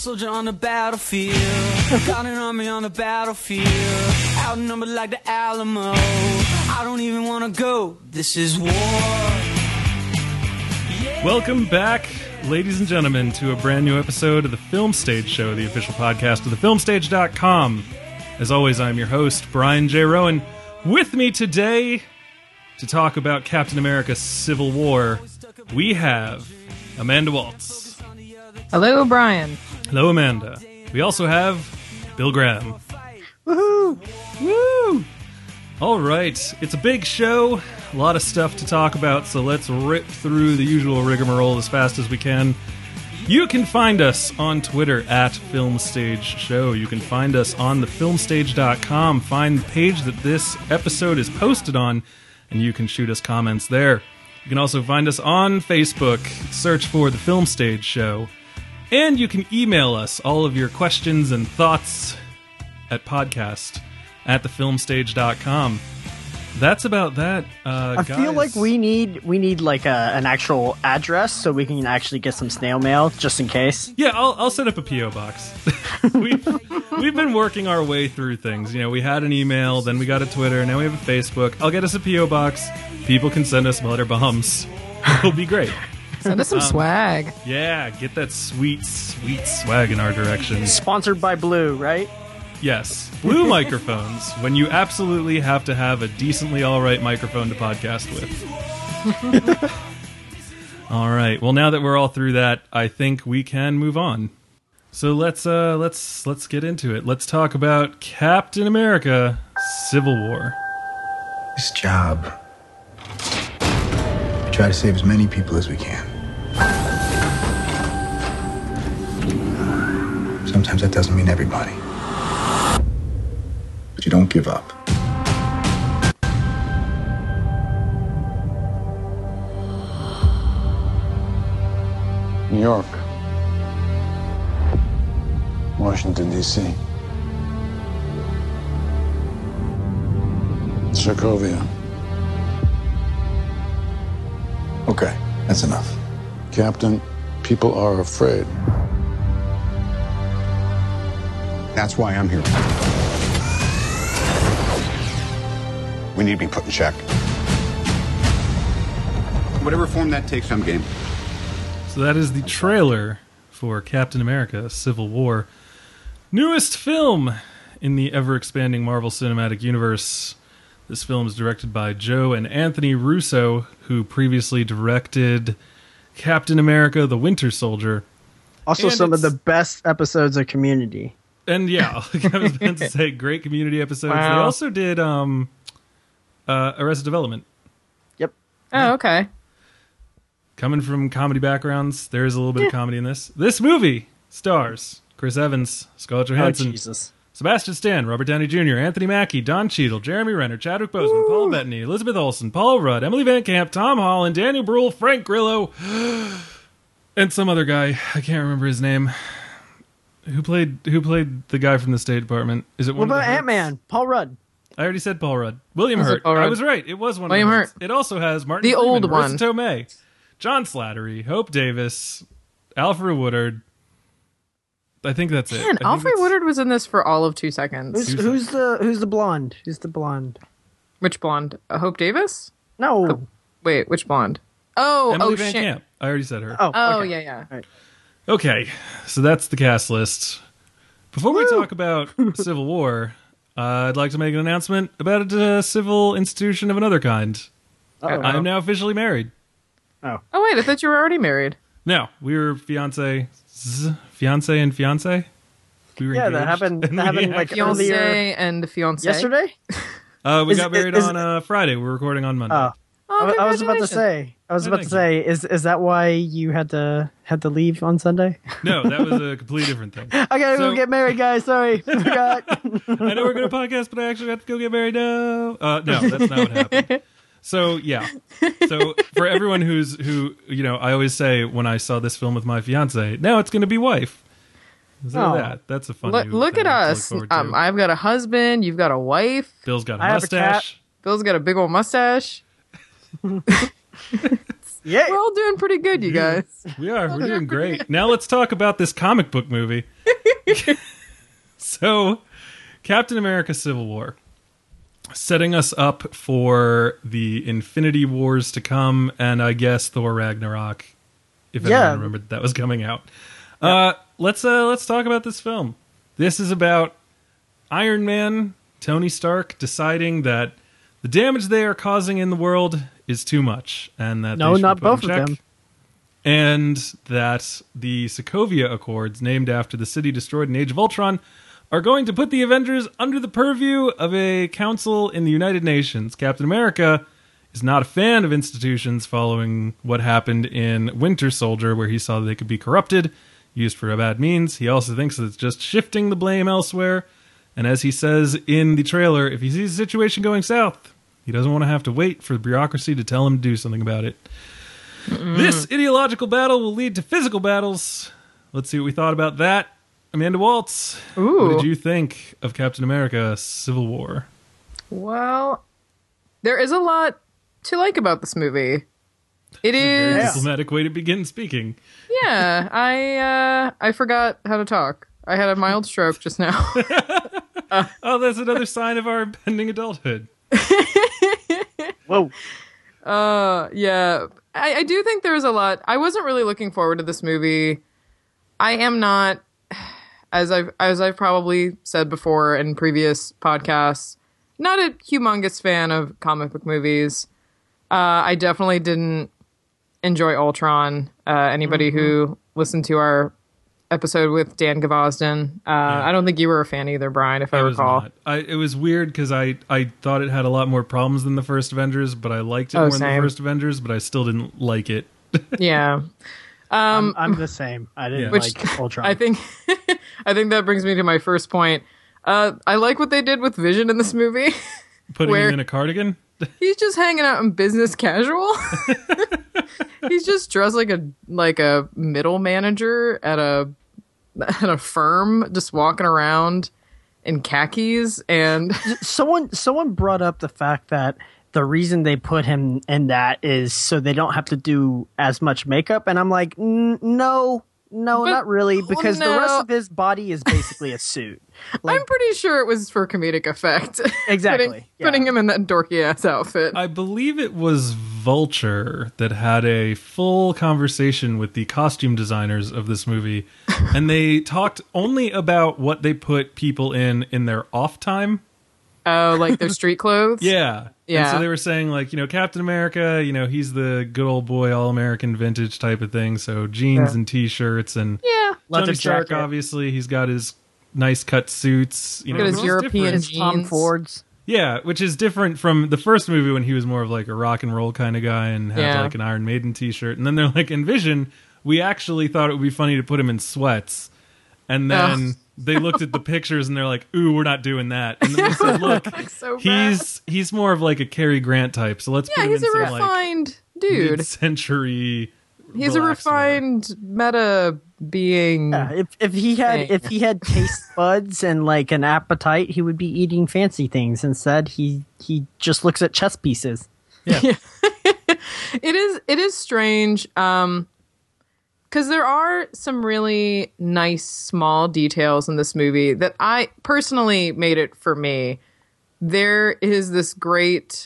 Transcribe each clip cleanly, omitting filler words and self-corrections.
soldier on the battlefield. Got an army on the battlefield. Outnumbered like the Alamo. I don't even want to go. This is war. Yeah. Welcome back, ladies and gentlemen, to a brand new episode of the Film Stage Show, the official podcast of thefilmstage.com. As always, I'm your host, Brian J. Rowan. With me today to talk about Captain America Civil War, we have Amanda Waltz. Hello, Brian. Hello, Amanda. We also have Bill Graham. Woohoo! Woo! All right, it's a big show, a lot of stuff to talk about, so let's rip through the usual rigmarole as fast as we can. You can find us on Twitter at FilmStageShow. You can find us on thefilmstage.com. Find the page that this episode is posted on, and you can shoot us comments there. You can also find us on Facebook. Search for The Film Stage Show. And you can email us all of your questions and thoughts at podcast@thefilmstage.com. That's about that, I guys. feel like we need like an actual address so we can actually get some snail mail just in case. Yeah, I'll set up a P.O. box. we've been working our way through things. You know, we had an email, then we got a Twitter, now we have a Facebook. I'll get us a P.O. box. People can send us letter bombs. It'll be great. Send us some swag. Yeah, get that sweet, sweet swag in our direction. Sponsored by Blue, right? Yes, Blue microphones, when you absolutely have to have a decently alright microphone to podcast with. Alright, well now that we're all through that, I think we can move on. So let's get into it. Let's talk about Captain America Civil War. This job, we try to save as many people as we can. Sometimes that doesn't mean everybody. But you don't give up. New York, Washington, D.C., Sokovia. Okay, that's enough. Captain, people are afraid. That's why I'm here. We need to be put in check. Whatever form that takes, I'm game. So that is the trailer for Captain America Civil War. Newest film in the ever-expanding Marvel Cinematic Universe. This film is directed by Joe and Anthony Russo, who previously directed Captain America the Winter Soldier. Also, And some of the best episodes of Community. And yeah, I was about to say, great Community episodes. Wow. They also did Arrested Development. Yep. Oh, okay. Coming from comedy backgrounds, there is a little bit of comedy in this. This movie stars Chris Evans, Scarlett Oh, Johansson, Jesus. Sebastian Stan, Robert Downey Jr., Anthony Mackie, Don Cheadle, Jeremy Renner, Chadwick Boseman, Paul Bettany, Elizabeth Olsen, Paul Rudd, Emily Van Camp, Tom Holland, Daniel Bruhl, Frank Grillo, and some other guy. I can't remember his name. Who played the guy from the State Department? Is it What one of about the Ant-Man? Paul Rudd. I already said Paul Rudd. William Was it Hurt. Paul Rudd? I was right. It was one William of the Hurt. It also has Martin The Freeman, old one. Marissa Tomei, John Slattery, Hope Davis, Alfred Woodard. I think that's it. Man, I think Alfred that's- Woodard was in this for all of 2 seconds. Who's the blonde? Who's the blonde? Which blonde? Hope Davis? No. Wait, which blonde? Oh, Emily oh, Van shit. Camp. I already said her. Oh, okay. yeah. Okay, so that's the cast list. Before we talk about Civil War, I'd like to make an announcement about a civil institution of another kind. Uh-oh. I am now officially married. Oh, wait, I thought you were already married. No, we were fiance and fiance. We were Yeah, that engaged, happened. and That happened we like Fiancé earlier and fiancé. yesterday. We Is got it- married is on Friday. We're recording on Monday. Oh, Oh, I was about to congratulations. say. Thank you. Is that why you had to leave on Sunday? No, that was a completely different thing. I gotta So- go get married, guys. Sorry, forgot. I know we're going to podcast, but I actually have to go get married now. No, that's not what happened. So, yeah. So, for everyone who, I always say when I saw this film with my fiance, now it's going to be wife. So Oh. that's a fun Look thing at to look us. forward to. I've got a husband. You've got a wife. Bill's got a I have a cat. mustache. Bill's got a big old mustache. Yeah. We're all doing pretty good, you guys. We are. We're doing great. Now let's talk about this comic book movie. So, Captain America Civil War. Setting us up for the Infinity Wars to come, and I guess Thor Ragnarok, if anyone remembered that was coming out. Let's talk about this film. This is about Iron Man, Tony Stark, deciding that the damage they are causing in the world is too much, and that No, they should not be put in both of check, them. and that the Sokovia Accords, named after the city destroyed in Age of Ultron, are going to put the Avengers under the purview of a council in the United Nations. Captain America is not a fan of institutions following what happened in Winter Soldier, where he saw that they could be corrupted, used for a bad means. He also thinks that it's just shifting the blame elsewhere. And as he says in the trailer, if he sees the situation going south, he doesn't want to have to wait for the bureaucracy to tell him to do something about it. This ideological battle will lead to physical battles. Let's see what we thought about that. Amanda Waltz, Ooh. what did you think of Captain America Civil War? Well, there is a lot to like about this movie. It Very is. diplomatic way to begin speaking. Yeah, I forgot how to talk. I had a mild stroke just now. Oh, that's another sign of our impending adulthood. Whoa. Yeah, I do think there's a lot. I wasn't really looking forward to this movie. I am not, as I've probably said before in previous podcasts, not a humongous fan of comic book movies. I definitely didn't enjoy Ultron. Anybody who listened to our episode with Dan Gavosden, I don't think you were a fan either, Brian, if I recall. Was not. It was weird because I thought it had a lot more problems than the first Avengers, but I liked it more than the same. first Avengers, but I still didn't like it. Yeah. I'm the same. I didn't like Ultron. I think that brings me to my first point. I like what they did with Vision in this movie. Putting Where- him in a cardigan? He's just hanging out in business casual. He's just dressed like a middle manager at a firm, just walking around in khakis. And Someone brought up the fact that the reason they put him in that is so they don't have to do as much makeup, and I'm like, no, not really, because the rest of his body is basically a suit. Like, I'm pretty sure it was for comedic effect. Exactly, putting him in that dorky ass outfit. I believe it was Vulture that had a full conversation with the costume designers of this movie, and they talked only about what they put people in their off time. Oh, like their street clothes? Yeah. Yeah. And so they were saying, like, Captain America, he's the good old boy, all-American vintage type of thing, so jeans and T-shirts, and Yeah. Leather Tony Stark, jacket. obviously, he's got his nice cut suits. Got his it's European different. his Tom jeans. Fords. Yeah, which is different from the first movie when he was more of like a rock and roll kind of guy and had Yeah. like an Iron Maiden T-shirt. And then they're like, in Vision, we actually thought it would be funny to put him in sweats. And then they looked at the pictures and they're like, ooh, we're not doing that. And then they said, look, So bad. he's more of like a Cary Grant type. So let's put Yeah, him he's in a some like refined dude. mid-century. He's a relaxed wear. refined meta being. Yeah, if he had taste buds and like an appetite, he would be eating fancy things. Instead, he just looks at chess pieces. It is strange. Because there are some really nice small details in this movie that I personally made it for me. There is this great,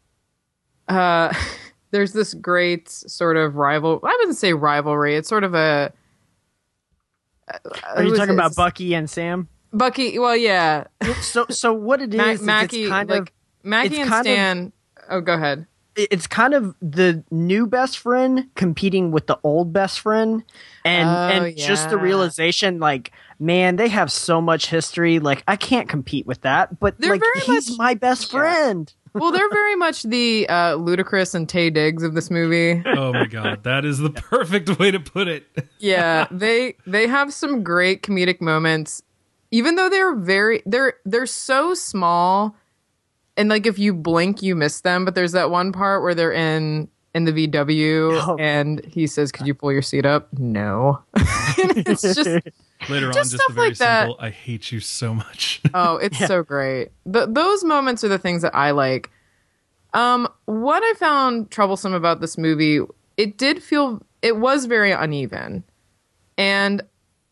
there's this great sort of I wouldn't say rivalry. It's sort of a. Are you talking about Bucky and Sam? Bucky? Well, yeah. So what it is, Mackie, it's kind like of Mackie and kind of- Stan. Oh, go ahead. it's kind of the new best friend competing with the old best friend, and just the yeah. realization, like, man, they have so much history. Like, I can't compete with that. But They're like, very he's much- my best friend. Well, they're very much the Ludacris and Taye Diggs of this movie. Oh my god, that is the perfect way to put it. Yeah, they have some great comedic moments, even though they're so small, and like if you blink, you miss them. But there's that one part where they're in the VW, Oh. and he says, "Could you pull your seat up?" No, and it's just Later on, Just just stuff a very like that. simple, I hate you so much. oh, it's so great. Those moments are the things that I like. What I found troublesome about this movie, it was very uneven. And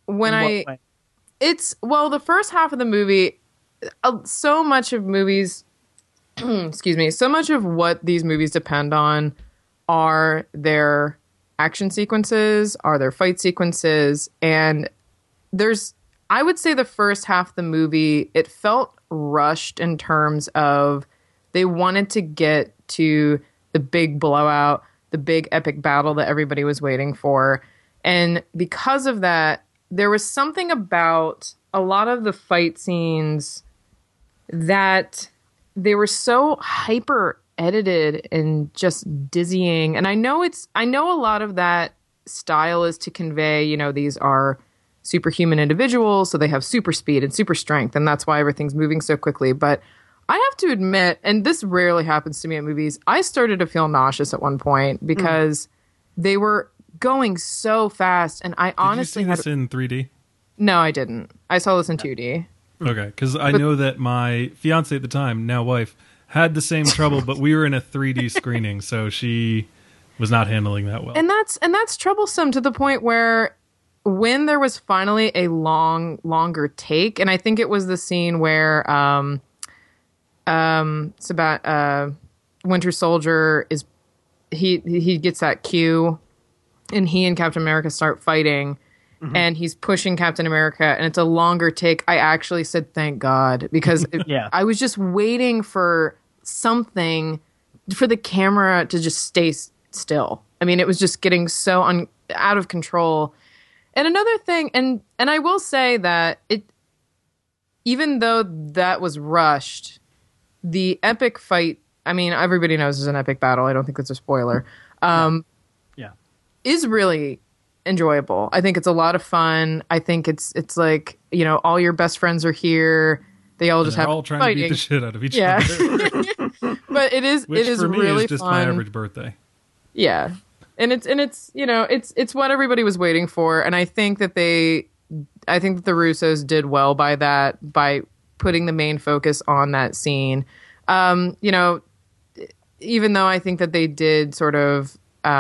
when In I what way? it's well the first half of the movie, so much of movies excuse me, so much of what these movies depend on are their action sequences, are their fight sequences, and I would say the first half of the movie, it felt rushed in terms of they wanted to get to the big blowout, the big epic battle that everybody was waiting for. And because of that, there was something about a lot of the fight scenes that they were so hyper edited and just dizzying. And I know a lot of that style is to convey, these are superhuman individuals, so they have super speed and super strength, and that's why everything's moving so quickly. But I have to admit, and this rarely happens to me in movies, I started to feel nauseous at one point because they were going so fast, and I honestly Did you see this in 3D? No, I didn't. I saw this in 2D. Okay, because I know that my fiance at the time, now wife, had the same trouble, but we were in a 3D screening, so she was not handling that well. And that's troublesome to the point where when there was finally a longer take, and I think it was the scene where it's about Winter Soldier he gets that cue, and he and Captain America start fighting, and he's pushing Captain America, and it's a longer take. I actually said, thank God, because Yeah. I was just waiting for something for the camera to just stay still. I mean, it was just getting so out of control. And another thing, and I will say that even though that was rushed, the epic fight, I mean, everybody knows there's an epic battle. I don't think that's a spoiler. Is really enjoyable. I think it's a lot of fun. I think it's like, all your best friends are here. They all just They're have all trying fighting. to beat the shit out of each Yeah. other. But it is Which for me really is just fun. my average birthday. Yeah. And it's it's what everybody was waiting for, and I think that the Russos did well by putting the main focus on that scene. Even though I think that they did sort of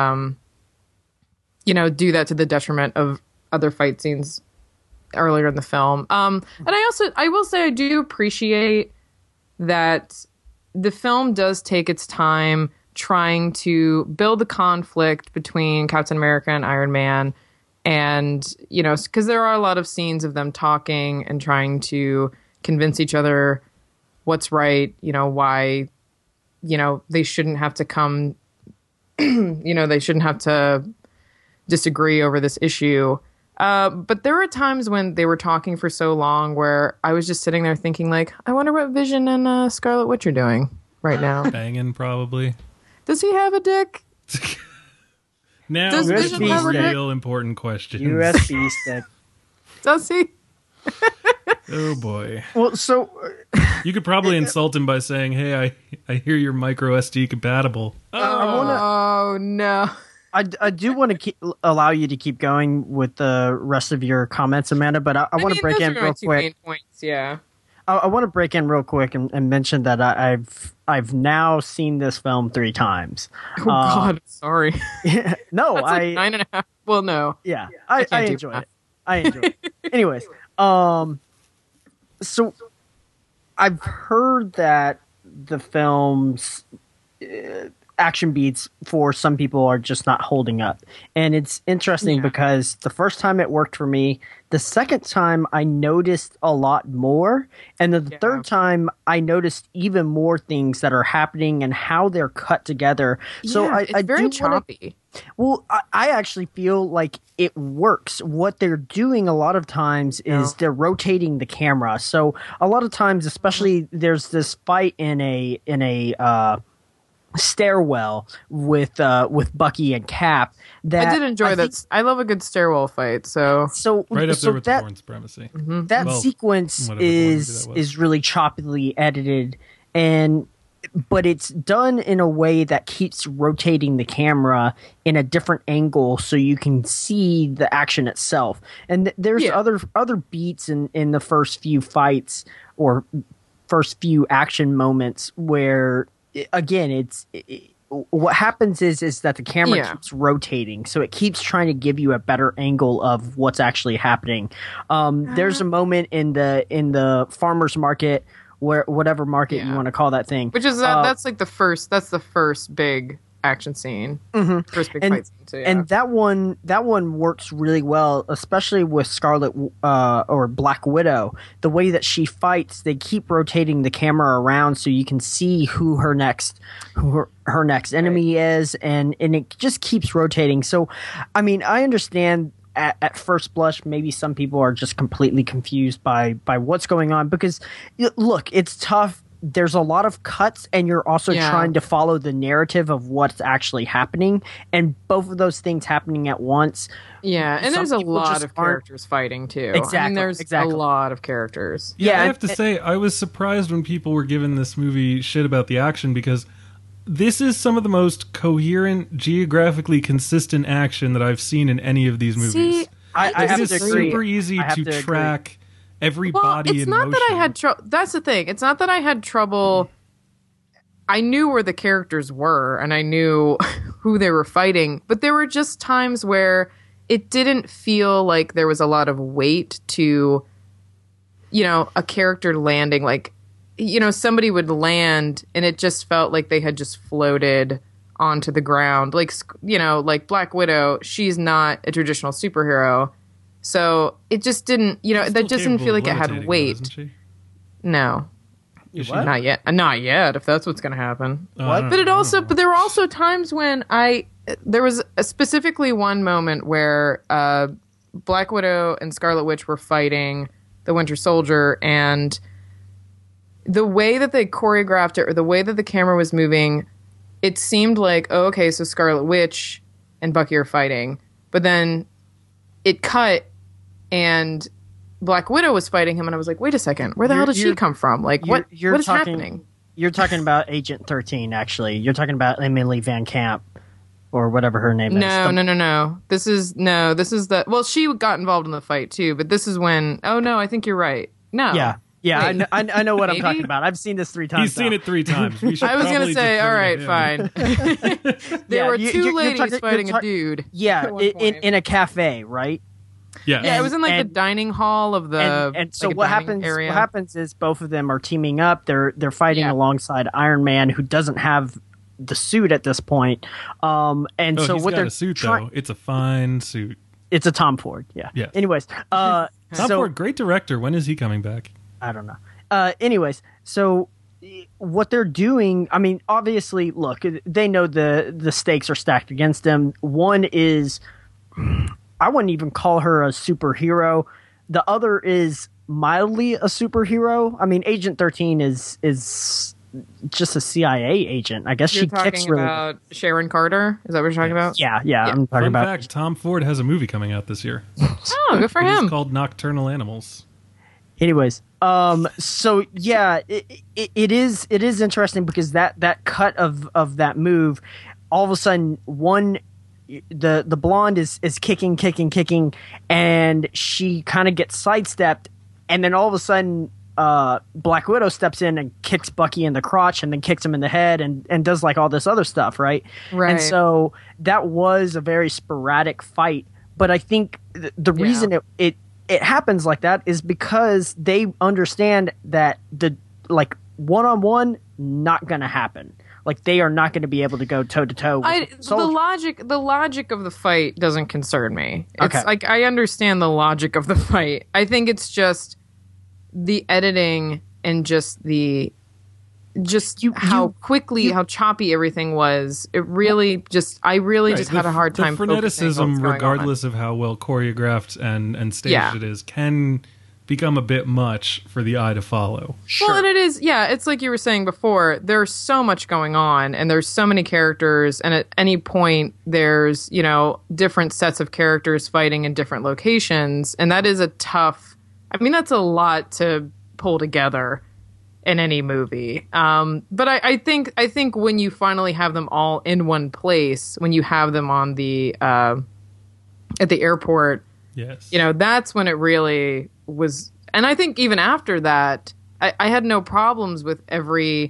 do that to the detriment of other fight scenes earlier in the film. And I will say I do appreciate that the film does take its time trying to build the conflict between Captain America and Iron Man. And, because there are a lot of scenes of them talking and trying to convince each other what's right, why, they shouldn't have to come, they shouldn't have to disagree over this issue. But there were times when they were talking for so long where I was just sitting there thinking, like, I wonder what Vision and Scarlet Witch are doing right now. Banging, probably. Does he have a dick? Now, Does this Vision is have a dick? real important questions. USB stick. Does he? Oh, boy. Well, so You could probably insult him by saying, hey, I hear you're micro SD compatible. Oh, no. I do want to allow you to keep going with the rest of your comments, Amanda, but I want to break those in are my real two quick. main points, yeah. I want to break in real quick and mention that I've now seen this film 3 times. Oh, God, sorry. No, That's like 9.5. Well, no. Yeah, I can't I do enjoyed math. it. I enjoyed it. Anyways, so I've heard that the film's action beats for some people are just not holding up. And it's interesting because the first time it worked for me, the second time I noticed a lot more, and then the third time I noticed even more things that are happening and how they're cut together. So Yeah, it's very choppy. Well, I actually feel like it works. What they're doing a lot of times is they're rotating the camera. So a lot of times, especially there's this fight in a stairwell with Bucky and Cap. That I did enjoy that. I love a good stairwell fight. So Right up so there with that, Bourne Supremacy. that Well, sequence whatever movie that was. is really choppily edited, but it's done in a way that keeps rotating the camera in a different angle so you can see the action itself. And there's other beats in the first few fights or first few action moments where, again, what happens is that the camera Yeah. keeps rotating, so it keeps trying to give you a better angle of what's actually happening. There's a moment in the farmer's market, where whatever market you Yeah. want to call that thing, Which is that's like the first big action scene. First big fight scene. So, yeah. and that one works really well, especially with Scarlet or Black Widow. The way that she fights, they keep rotating the camera around so you can see who her next enemy is, and it just keeps rotating. So, I mean, I understand. At first blush, maybe some people are just completely confused by what's going on, because look, it's tough. There's a lot of cuts, and you're also trying to follow the narrative of what's actually happening, and both of those things happening at once. Yeah, and Some there's a people lot just of aren't- characters fighting too. Exactly, I mean, there's exactly. a lot of characters. Yeah, I Yeah, have to say, I was surprised when people were giving this movie shit about the action, because this is some of the most coherent, geographically consistent action that I've seen in any of these movies. See, I it have is to agree. super easy I have to to agree. track every Well, body it's in not motion. that I had trouble. That's the thing. It's not that I had trouble. I knew where the characters were, and I knew who they were fighting. But there were just times where it didn't feel like there was a lot of weight to, a character landing. Like, somebody would land, and it just felt like they had just floated onto the ground. Like, like Black Widow, she's not a traditional superhero. So it just didn't, She's that still just didn't feel like it capable of had levitating, weight. though, isn't she? No. Is she? Not yet. Not yet, if that's what's going to happen. What? But there were also times when there was specifically one moment where Black Widow and Scarlet Witch were fighting the Winter Soldier, and the way that they choreographed it, or the way that the camera was moving, it seemed like, oh, okay, so Scarlet Witch and Bucky are fighting. But then it cut, and Black Widow was fighting him, and I was like, wait a second, where the hell did she come from? Like, what is happening? You're talking about Agent 13, actually. You're talking about Emily Van Camp, or whatever her name is. No. This is the. Well, she got involved in the fight too, but this is when. Oh no, I think you're right. No. Yeah. Wait. I know what I'm Maybe? talking about. I've seen this 3 times. He's seen now. it 3 times. We should I was gonna probably say, defer all to right, him. fine. There Yeah, were you're two ladies talking- fighting you're a dude. Yeah, at one in, point. in a cafe, right? Yeah. Yeah, it was in like the and- dining hall of the. And so like a what dining happens? Area. What happens is both of them are teaming up. They're fighting Yeah. alongside Iron Man, who doesn't have the suit at this point. And Oh, so he's what got they're a suit, trying- though. It's a fine suit. It's a Tom Ford. Yeah. Yes. Anyways, Tom so Ford, great director. When is he coming back? I don't know. Anyways, so what they're doing, I mean, obviously, look, they know the stakes are stacked against them. One is, I wouldn't even call her a superhero. The other is mildly a superhero. I mean, Agent 13 is just a CIA agent. I guess You're she kicks talking really. about Sharon Carter. Is that what you're talking about? Yeah, I'm talking Fun about. fact, Tom Ford has a movie coming out this year. Oh, good for It's him. called Nocturnal Animals. Anyways, so yeah, it is interesting because that cut of that move, all of a sudden the blonde is kicking, and she kind of gets sidestepped, and then all of a sudden Black Widow steps in and kicks Bucky in the crotch, and then kicks him in the head, and does like all this other stuff, right? Right. And so that was a very sporadic fight, but I think the reason it happens like that is because they understand that the like one-on-one not gonna happen. Like they are not going to be able to go toe to toe. The logic of the fight doesn't concern me. It's Okay. like I understand the logic of the fight. I think it's just the editing and just how choppy everything was. It really I really just had a hard time. The focusing on what's freneticism, going regardless of how well choreographed and staged Yeah. it is, can become a bit much for the eye to follow. Well, and it is, yeah, it's like you were saying before, there's so much going on and there's so many characters, and at any point there's, different sets of characters fighting in different locations, and that is that's a lot to pull together in any movie. But I think when you finally have them all in one place, when you have them on the at the airport, Yes. that's when it really was. And I think even after that, I had no problems with every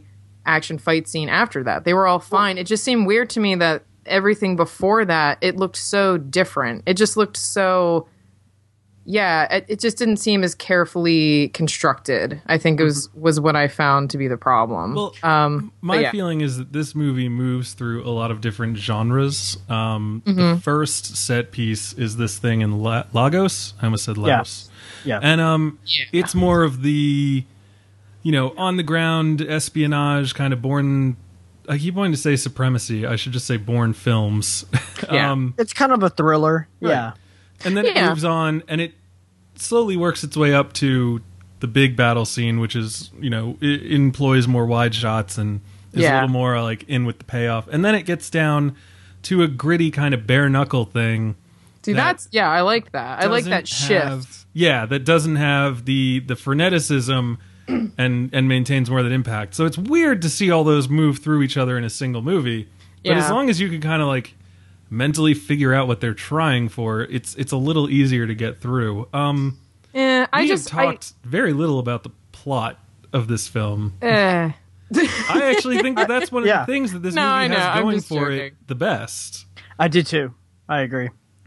action fight scene after that. They were all fine. It just seemed weird to me that everything before that, it looked so different. It just looked so, it just didn't seem as carefully constructed. I think it was what I found to be the problem. Well, my feeling is that this movie moves through a lot of different genres. The first set piece is this thing in Lagos. I almost said Laos. Yeah. And it's more of the, on the ground espionage kind of Bourne. I keep wanting to say supremacy. I should just say Bourne films. Yeah. It's kind of a thriller. Right. Yeah. And then it moves on, and it slowly works its way up to the big battle scene, which is, it employs more wide shots and is a little more like in with the payoff. And then it gets down to a gritty kind of bare knuckle thing. See, I like that. I like that shift. That doesn't have the freneticism and maintains more of that impact. So it's weird to see all those move through each other in a single movie. But as long as you can kind of like mentally figure out what they're trying for, it's a little easier to get through. We have talked very little about the plot of this film. I actually think that's one of the things that this movie has going for it the best. I did too. I agree.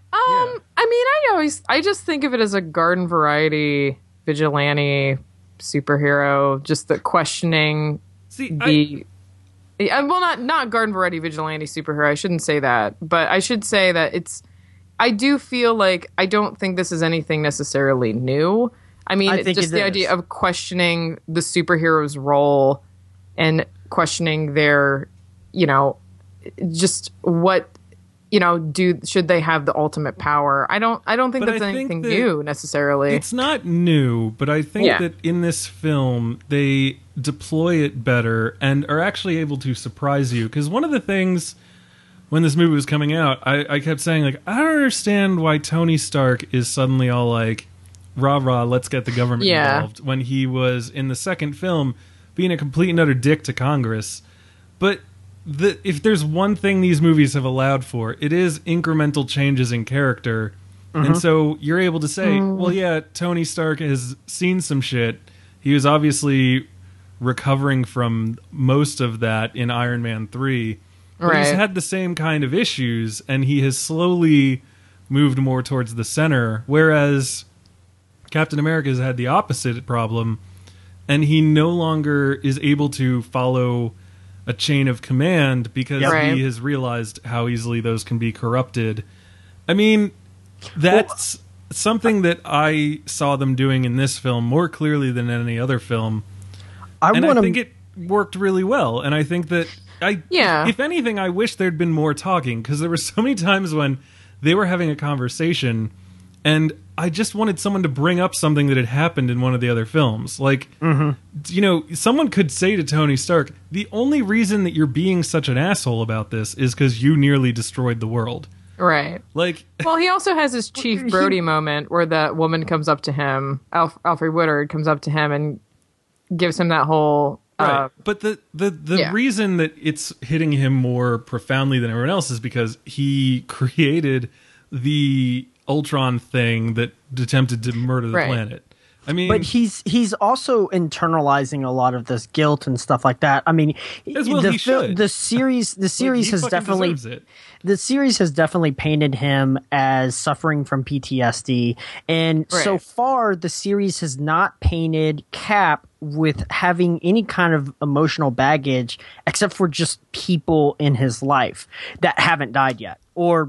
I just think of it as a garden variety vigilante superhero, just the questioning not garden variety vigilante superhero. I shouldn't say that, but I should say that I do feel like I don't think this is anything necessarily new. I mean, it's just the idea of questioning the superhero's role and questioning their, just what, should they have the ultimate power? I don't think that's anything new necessarily. It's not new, but I think that in this film they deploy it better and are actually able to surprise you. Because one of the things when this movie was coming out, I kept saying, like, I don't understand why Tony Stark is suddenly all like, rah rah, let's get the government involved, when he was in the second film being a complete and utter dick to Congress. But if there's one thing these movies have allowed for, it is incremental changes in character. And so you're able to say, well, yeah, Tony Stark has seen some shit. He was obviously recovering from most of that in Iron Man 3. But he's had the same kind of issues, and he has slowly moved more towards the center, whereas Captain America has had the opposite problem, and he no longer is able to follow a chain of command because he has realized how easily those can be corrupted. I mean, that's something that I saw them doing in this film more clearly than in any other film. I think it worked really well. And I think that if anything, I wish there'd been more talking, because there were so many times when they were having a conversation and I just wanted someone to bring up something that had happened in one of the other films. Like, someone could say to Tony Stark, the only reason that you're being such an asshole about this is because you nearly destroyed the world. Right. Like, well, he also has this Chief Brody moment where that woman comes up to him, Alfred Woodard comes up to him and gives him that whole... Right. But the reason that it's hitting him more profoundly than everyone else is because he created the Ultron thing that attempted to murder the planet. I mean, but he's also internalizing a lot of this guilt and stuff like that. I mean, the series has definitely painted him as suffering from PTSD, and so far the series has not painted Cap with having any kind of emotional baggage except for just people in his life that haven't died yet, or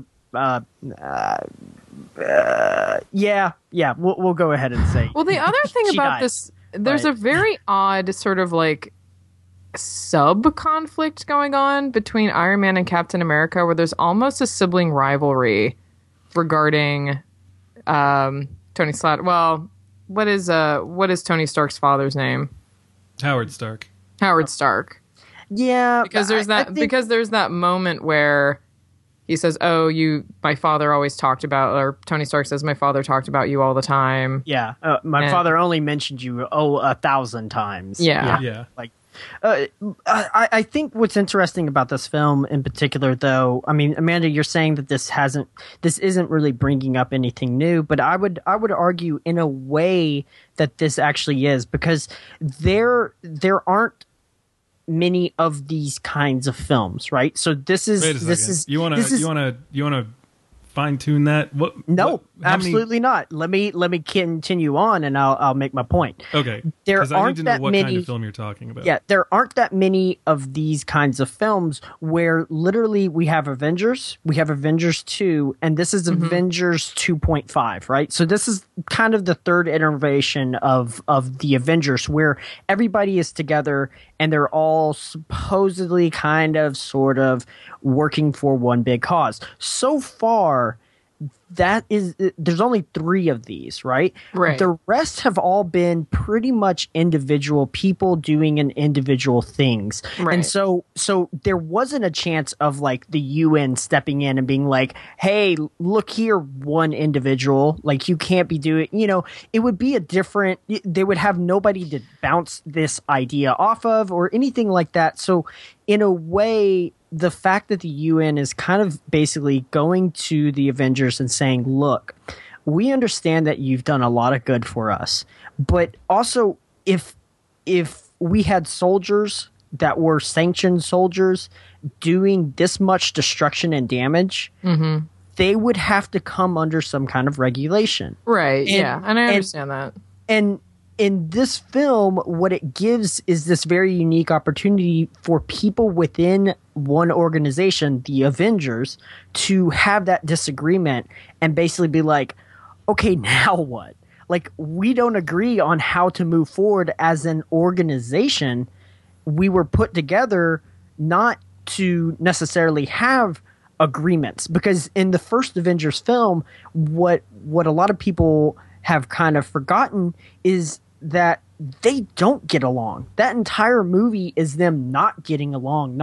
we'll go ahead and say. Well, the other thing about this, there's a very odd sort of like sub-conflict going on between Iron Man and Captain America, where there's almost a sibling rivalry regarding Tony Stark. Well, what is Tony Stark's father's name? Howard Stark. Howard Stark. Yeah, because there's there's that moment where he says, "Oh, my father always talked about," or Tony Stark says, "My father talked about you all the time." Yeah, my father only mentioned you 1,000 times. Yeah. Like, I think what's interesting about this film in particular, though, I mean, Amanda, you're saying that this isn't really bringing up anything new, but I would argue in a way that this actually is, because there aren't many of these kinds of films, right? So this is Wait a this second. is You want this is- to fine tune that? No, how many- absolutely not. Let me continue on, and I'll make my point. Okay. There 'Cause I need aren't to know that what kind many- of film you're talking about. Yeah, there aren't that many of these kinds of films where literally we have Avengers 2, and this is Avengers 2.5, right? So this is kind of the third iteration of the Avengers, where everybody is together and they're all supposedly kind of sort of working for one big cause. So far, there's only 3 of these, right? Right. The rest have all been pretty much individual people doing individual things. Right. And so there wasn't a chance of like the UN stepping in and being like, hey, look here, one individual, like you can't be doing, it would be they would have nobody to bounce this idea off of or anything like that. So in a way, the fact that the UN is kind of basically going to the Avengers and saying, look, we understand that you've done a lot of good for us, but also if we had soldiers that were sanctioned soldiers doing this much destruction and damage, they would have to come under some kind of regulation. Right. And I understand that. And in this film, what it gives is this very unique opportunity for people within one organization, the Avengers, to have that disagreement and basically be like, okay, now what? Like, we don't agree on how to move forward as an organization. We were put together not to necessarily have agreements, because in the first Avengers film, what a lot of people have kind of forgotten is that they don't get along. That entire movie is them not getting along.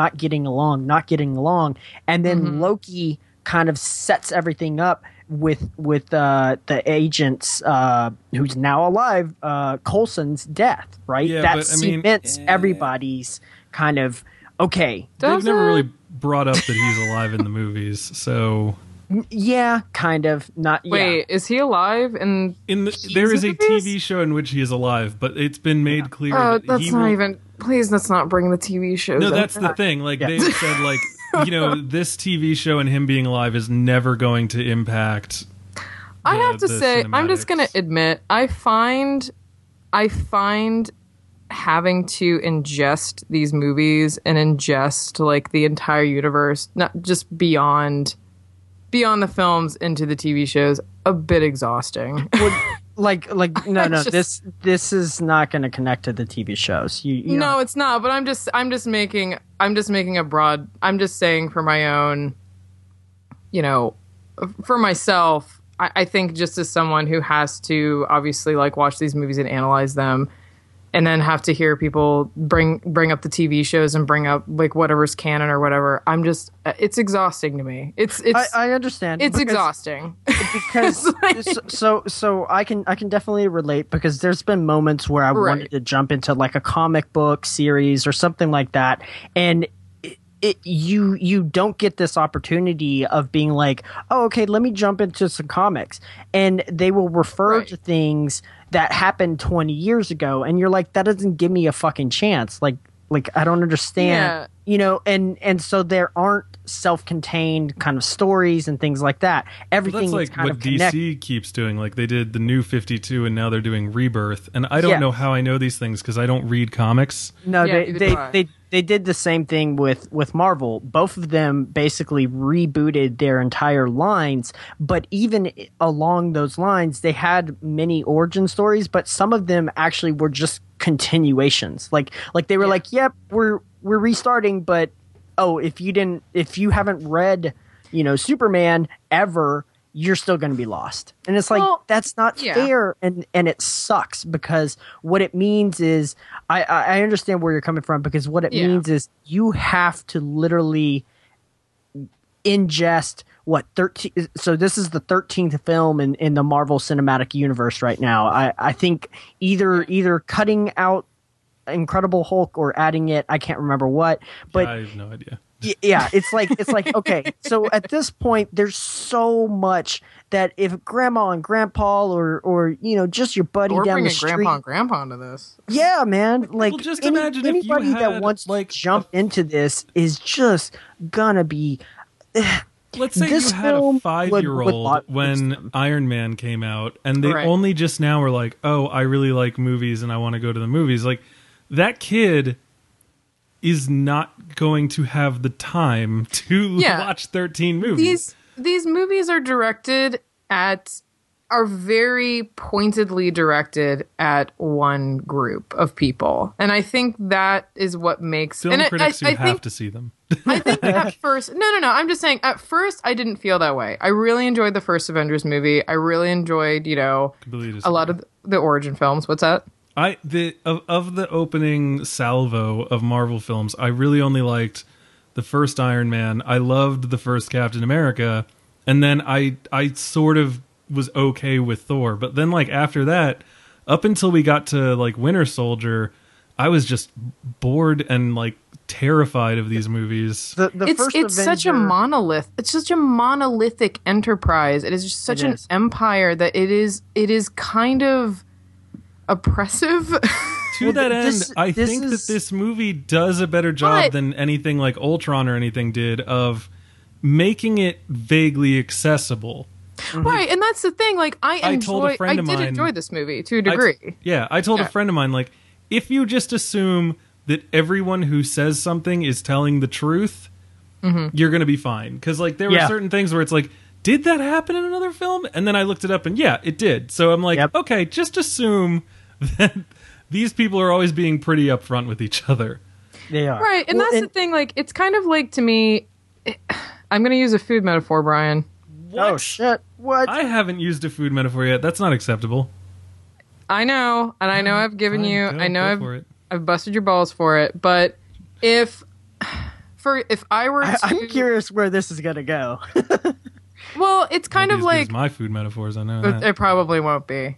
And then Loki kind of sets everything up with the agent's who's now alive, Coulson's death, right? Yeah, that but, I mean, cements everybody's kind of okay. They've never really brought up that he's alive in the movies, so yeah, kind of not. Wait, is he alive? There is a TV show in which he is alive, but it's been made clear that that's he not will, even. Please, let's not bring the TV shows. No, up. that's the thing. Like they said, like this TV show and him being alive is never going to impact. I have to say, I'm just going to cinematics. admit, I find having to ingest these movies and ingest like the entire universe, not just beyond the films into the TV shows, a bit exhausting. Like no, Just- this is not going to connect to the TV shows. You No, it's not. But I'm just making a broad. I'm just saying for my own, for myself. I think just as someone who has to obviously like watch these movies and analyze them, and then have to hear people bring up the TV shows and bring up like whatever's canon or whatever. It's exhausting to me. I understand. It's because- exhausting. because so I can definitely relate, because there's been moments where I wanted to jump into like a comic book series or something like that, and you don't get this opportunity of being like, oh, okay, let me jump into some comics, and they will refer to things that happened 20 years ago, and you're like, that doesn't give me a fucking chance. Like I don't understand, and so there aren't self-contained kind of stories and things like that. Everything Well, is that's kind like of what connected. DC keeps doing. Like they did the New 52, and now they're doing Rebirth. And I don't know how I know these things because I don't read comics. No, Yeah, neither do I. they did the same thing with Marvel. Both of them basically rebooted their entire lines, but even along those lines, they had many origin stories, but some of them actually were just continuations. Like they were like, "Yep, we're restarting, but if you haven't read, Superman ever, you're still going to be lost." And it's like, Well, that's not fair, and it sucks, because what it means is I understand where you're coming from, because what it means is you have to literally ingest 13. So this is the 13th film in the Marvel Cinematic Universe right now. I think either cutting out Incredible Hulk or adding it. I can't remember what, but I have no idea. Yeah, it's like okay. So at this point, there's so much that if grandma and grandpa or just your buddy We're down the bringing street, grandpa and grandpa into this. yeah, man, like Well, just imagine if you anybody had, that wants like, to jump into this is just gonna be. Let's say This you had a film would 5-year-old when them. Iron Man came out, and they Right. only just now were like, "Oh, I really like movies, and I want to go to the movies." Like that kid is not going to have the time to watch 13 movies. These movies are very pointedly directed at one group of people, and I think that is what makes Film and critics who I have think, to see them. I think at first, no. I'm just saying. At first, I didn't feel that way. I really enjoyed the first Avengers movie. I really enjoyed, Completely a lot of the origin films. What's that? of the opening salvo of Marvel films, I really only liked the first Iron Man. I loved the first Captain America, and then I sort of was okay with Thor. But then, like after that, up until we got to like Winter Soldier, I was just bored and like terrified of these movies. It's such a monolith. It's such a monolithic enterprise. It is just such an empire that it is kind of oppressive. To that end, I think that this movie does a better job than anything like Ultron or anything did of making it vaguely accessible. Right, and that's the thing. Like, I did mine, enjoy this movie to a degree. I told a friend of mine, like, if you just assume that everyone who says something is telling the truth, you're going to be fine. Because, like, there were certain things where it's like, did that happen in another film? And then I looked it up, and yeah, it did. So I'm like, okay, just assume that these people are always being pretty upfront with each other. They are. Right, and that's the thing. Like, it's kind of like, to me, I'm going to use a food metaphor, Brian. What? Oh, shit. What? I haven't used a food metaphor yet. That's not acceptable. I know, and I know I've given Fine, you, go, I know for it. I've busted your balls for it, but if I were to... I'm curious where this is going to go. Well, it's kind of like... my food metaphors, I know that. It probably won't be.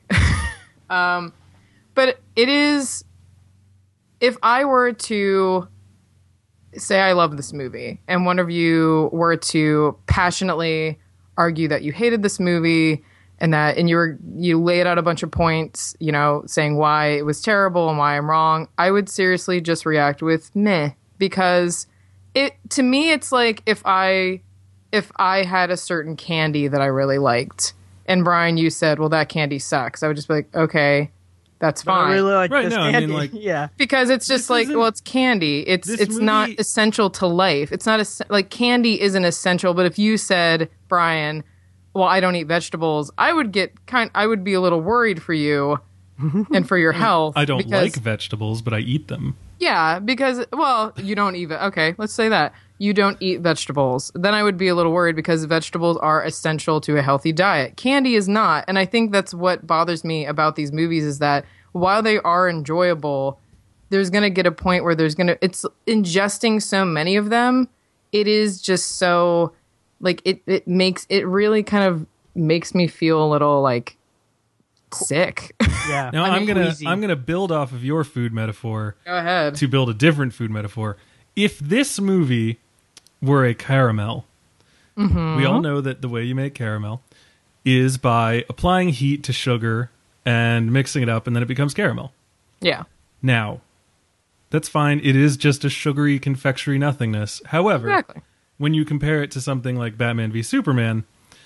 But it is... If I were to say I love this movie, and one of you were to passionately argue that you hated this movie, and you laid out a bunch of points, saying why it was terrible and why I'm wrong, I would seriously just react with meh, because to me it's like if I had a certain candy that I really liked, and Brian, you said, well, that candy sucks, I would just be like, okay, that's fine. I really like right, this no, candy. I mean, like, yeah, because it's just like, well, it's candy. It's not essential to life. It's not like candy isn't essential. But if you said, Brian, well, I don't eat vegetables, I would be a little worried for you and for your health. I don't like vegetables, but I eat them. Yeah, because, well, you don't eat okay, let's say that. You don't eat vegetables. Then I would be a little worried because vegetables are essential to a healthy diet. Candy is not. And I think that's what bothers me about these movies is that while they are enjoyable, there's going to get a point where it's ingesting so many of them. It is just so, like, it really kind of makes me feel a little, like, sick. yeah. Now I'm gonna build off of your food metaphor. Go ahead. To build a different food metaphor. If this movie were a caramel, we all know that the way you make caramel is by applying heat to sugar and mixing it up, and then it becomes caramel. Yeah. Now, that's fine. It is just a sugary confectionery nothingness. However, when you compare it to something like Batman v Superman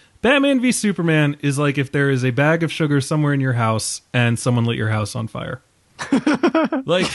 is like if there is a bag of sugar somewhere in your house and someone lit your house on fire. Like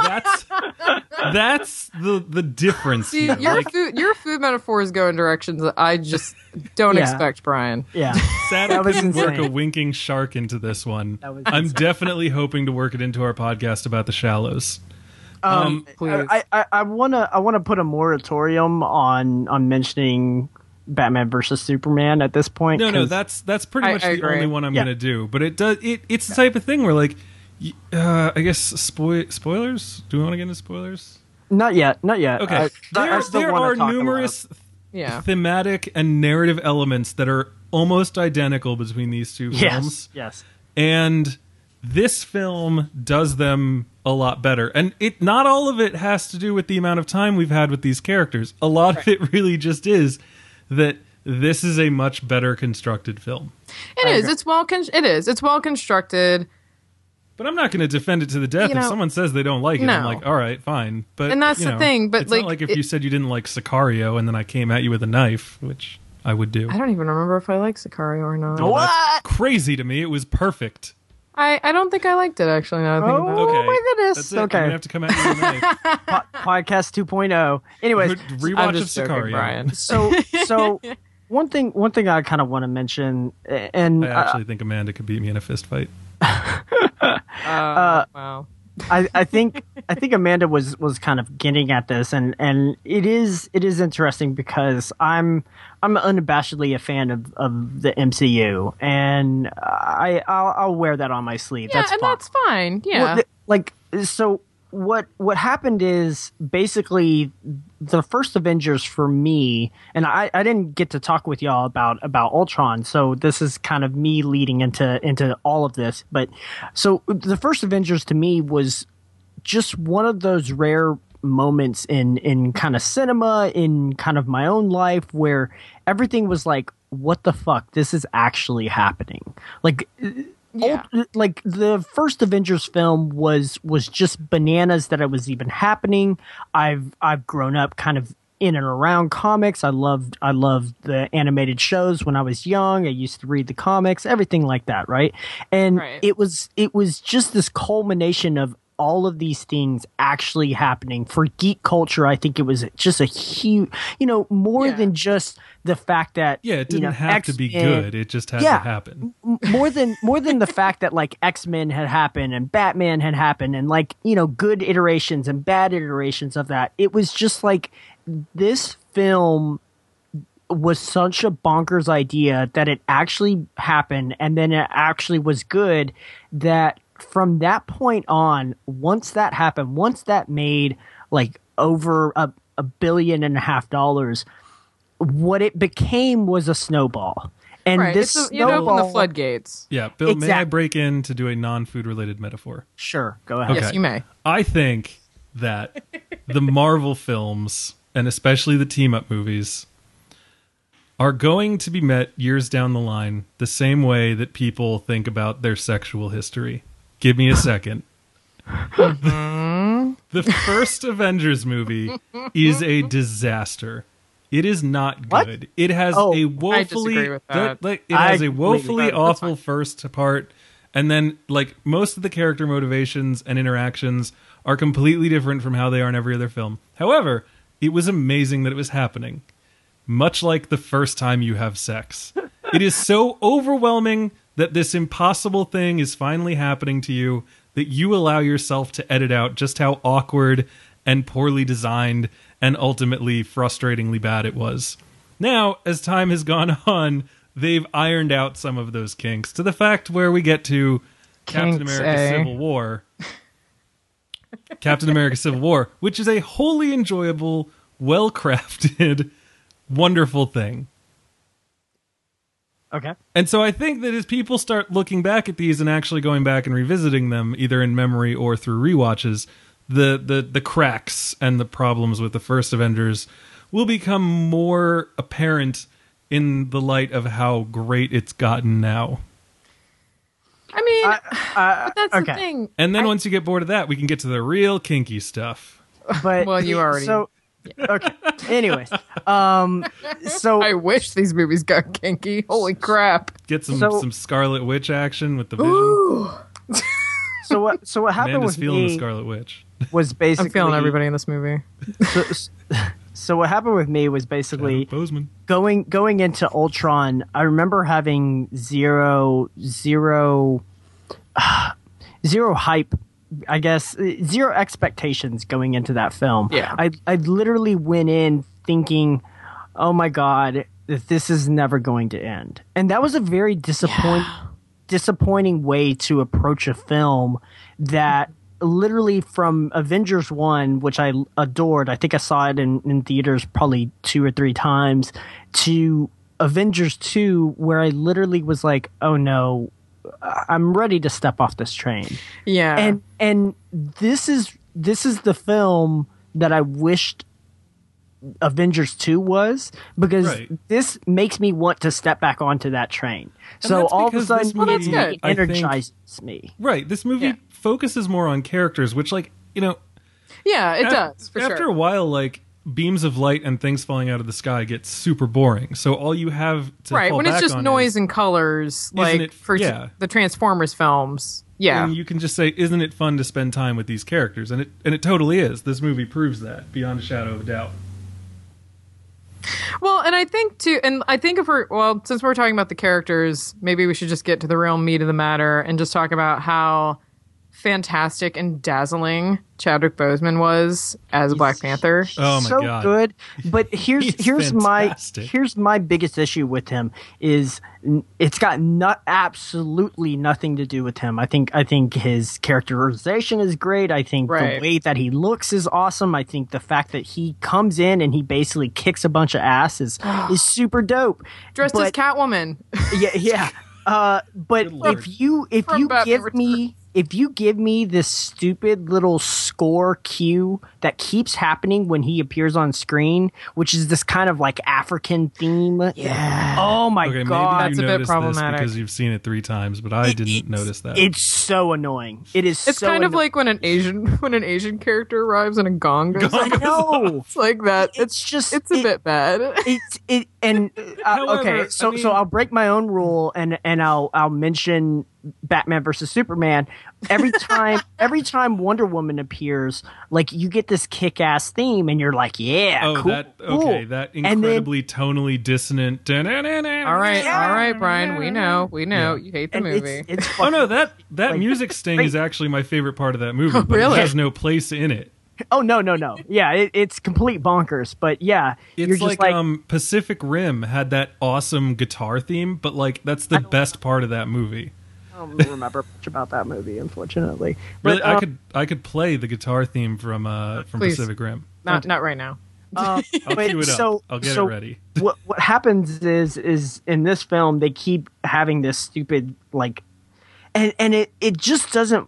that's the difference. See, here. your food metaphors go in directions that I just don't expect, Brian. Yeah. Sad I couldn't work a winking shark into this one. I'm definitely hoping to work it into our podcast about The Shallows. Please. I wanna put a moratorium on mentioning Batman versus Superman at this point. No, that's pretty much the only one I'm gonna do. But it's the type of thing where, like, I guess spoilers. Do we want to get into spoilers? Not yet. Okay. There are numerous thematic and narrative elements that are almost identical between these two films. Yes. And this film does them a lot better. And not all of it has to do with the amount of time we've had with these characters. A lot of it really just is that this is a much better constructed film. It is. It's well constructed. But I'm not going to defend it to the death. You know, if someone says they don't like it, no. I'm like, all right, fine. But And that's the thing, but, it's like, not like if you said you didn't like Sicario and then I came at you with a knife, which I would do. I don't even remember if I like Sicario or not. Well, that's crazy to me. It was perfect. I don't think I liked it, actually, now that I think about it. Okay. Oh my goodness. That's it. Okay. I'm going to have to come at you with a knife. Podcast 2.0. Anyways, Rewatch I'm of just joking, Sicario. Brian. so one thing I kind of want to mention, and I actually think Amanda could beat me in a fist fight. Wow. I think Amanda was kind of getting at this, and it is interesting because I'm unabashedly a fan of the MCU, and I'll wear that on my sleeve. Yeah, that's and fine. that's fine. Yeah. Well, so what happened is basically the first Avengers for me, and I didn't get to talk with y'all about Ultron, so this is kind of me leading into all of this. But so the first Avengers to me was just one of those rare moments in kind of cinema, in kind of my own life, where everything was like, what the fuck, this is actually happening. Like, Yeah. like the first Avengers film was just bananas that it was even happening. I've grown up kind of in and around comics. I loved the animated shows when I was young. I used to read the comics, everything like that, right? And Right. it was just this culmination of all of these things actually happening for geek culture. I think it was just a huge, more Yeah. than just the fact that Yeah, it didn't have to be X-Men- good. It just had to Yeah. happen. more than the fact that like X-Men had happened and Batman had happened and like, good iterations and bad iterations of that. It was just like this film was such a bonkers idea that it actually happened, and then it actually was good, that from that point on, once that happened, once that made like over $1.5 billion, what it became was a snowball. And Right. this It snowball, opened the floodgates. Yeah, Bill, may I Exact- break in to do a non-food related metaphor? Sure, go ahead. Yes, you may. I think that the Marvel films, and especially the team-up movies, are going to be met years down the line the same way that people think about their sexual history. Give me a second. The first Avengers movie is a disaster. It is not What? good. It has Oh, a I woefully disagree with that. it has I a woefully agree. awful first part, and then like most of the character motivations and interactions are completely different from how they are in every other film. However, it was amazing that it was happening. Much like the first time you have sex. It is so overwhelming that this impossible thing is finally happening to you that you allow yourself to edit out just how awkward and poorly designed and ultimately frustratingly bad it was. Now, as time has gone on, they've ironed out some of those kinks to the fact where we get to Captain Kinks, America eh? Civil War. Captain America Civil War, which is a wholly enjoyable, well-crafted, wonderful thing. Okay. And so I think that as people start looking back at these and actually going back and revisiting them, either in memory or through rewatches, the cracks and the problems with the first Avengers will become more apparent in the light of how great it's gotten now. I mean, but that's the okay. thing. And then once you get bored of that, we can get to the real kinky stuff. But Well, you already- so okay. Anyways, so I wish these movies got kinky. Holy crap. Get some So- some Scarlet Witch action with the Vision. so what happened Amanda's with feeling the me Scarlet Witch. was basically I'm feeling everybody in this movie. So what happened with me was basically Bozeman. going into Ultron. I remember having zero hype, I guess, zero expectations going into that film. Yeah. I literally went in thinking, oh my god, this is never going to end, and that was a very disappointing way to approach a film that literally from Avengers 1, which I adored, I think I saw it in theaters probably 2 or 3 times, to Avengers 2, where I literally was like, oh no, I'm ready to step off this train. Yeah. And this is the film that I wished Avengers 2 was, because this makes me want to step back onto that train. And so that's all of a because sudden this movie, that's good. it energizes me. Right. This movie focuses more on characters, which, like, you know, yeah, it does, for after sure. a while, like, beams of light and things falling out of the sky get super boring. So all you have to fall when it's back just on noise is, and colors, like it- for yeah. the Transformers films. Yeah. and you can just say, isn't it fun to spend time with these characters? And it totally is. This movie proves that beyond a shadow of a doubt. Well, and I think too, and I think since we're talking about the characters, maybe we should just get to the real meat of the matter and just talk about how fantastic and dazzling Chadwick Boseman was as Black Panther. Oh my so God. good. But here's fantastic. my biggest issue with him is it's got absolutely nothing to do with him. I think his characterization is great. I think the way that he looks is awesome. I think the fact that he comes in and he basically kicks a bunch of ass is super dope. Dressed as Catwoman. Yeah. But if you give me this stupid little score cue that keeps happening when he appears on screen, which is this kind of like African theme. Yeah. Oh my Okay, God. maybe you That's a bit noticed this problematic. because you've seen it 3 times, but I didn't notice that. It's so annoying. It's so kind of annoying. like when an Asian character arrives and a gong goes I off. know. It's like that. It's a bit bad. However, Okay, so I mean- so I'll break my own rule and I'll mention Batman versus Superman. Every time Wonder Woman appears, like you get this kick-ass theme and you're like, yeah, cool, that cool. that And then- incredibly tonally dissonant. All right, Brian. We know. Yeah. You hate the and movie. it's Oh no, fucking- that music sting is actually my favorite part of that movie. But Really? it has no place in it. Oh no. Yeah, it's complete bonkers. But yeah, It's you're just like Pacific Rim had that awesome guitar theme, but like that's the best part of that movie. I don't remember much about that movie, unfortunately. Really, But I could play the guitar theme from Please. Pacific Rim. Not right now. I'll cue it up. I'll get it ready. what happens is in this film they keep having this stupid like, and it just doesn't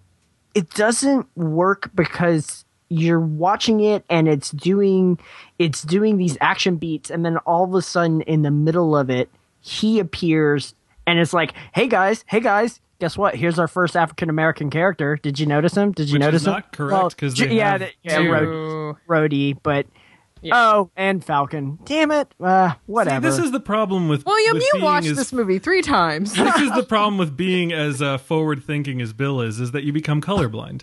work because you're watching it and it's doing these action beats, and then all of a sudden in the middle of it he appears and it's like, hey guys, guess what? Here's our first African American character. Did you notice him? Did you Which notice is him? not correct because they have Rhodey, but and Falcon. Damn it! Whatever. See, this is the problem with William, with you being watched as- this movie 3 times. This is the problem with being as forward thinking as Bill is that you become colorblind.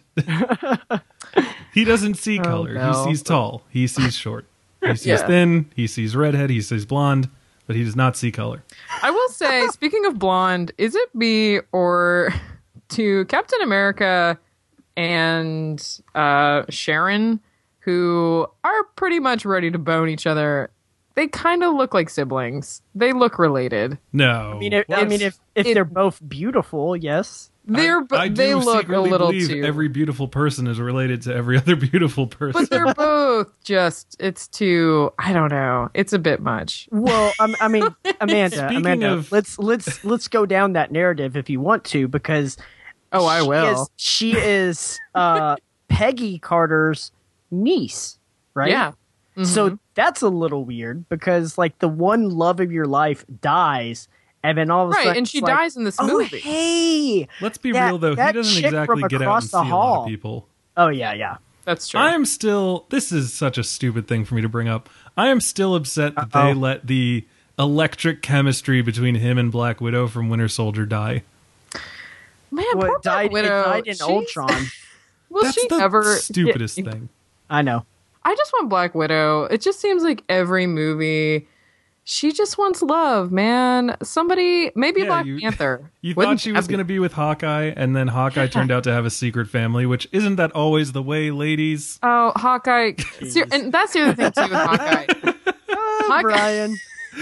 He doesn't see color. Bill. He sees tall. He sees short. He sees thin. He sees redhead. He sees blonde. But he does not see color. I will say, speaking of blonde, is it me or to Captain America and Sharon, who are pretty much ready to bone each other, they kind of look like siblings. They look related. No. I mean, if they're both beautiful, yes. They do look a secretly little believe too. every beautiful person is related to every other beautiful person. But they're both just. It's too. I don't know. It's a bit much. Well, I mean, Amanda, Speaking of- let's go down that narrative if you want to, because Oh, I will. She is Peggy Carter's niece, right? Yeah. So that's a little weird because like the one love of your life dies, and then all of a sudden, And she it's like, dies in this oh, movie. Hey, Let's be that- real, though. He that doesn't chick exactly from get out across and the see a lot hall. of people. Oh yeah. That's true. I am still... This is such a stupid thing for me to bring up. I am still upset that they let the electric chemistry between him and Black Widow from Winter Soldier die. Man, What poor Black it Widow. died in She's- Ultron. Will That's she the ever? stupidest Yeah, thing. I know. I just want Black Widow. It just seems like every movie, she just wants love, man. Somebody, maybe Yeah, Black you- Panther. You Wouldn't thought she that was be- going to be with Hawkeye, and then Hawkeye turned out to have a secret family, which isn't that always the way, ladies? Oh, Hawkeye. And that's the other thing too with Hawkeye. Hawkeye, Brian.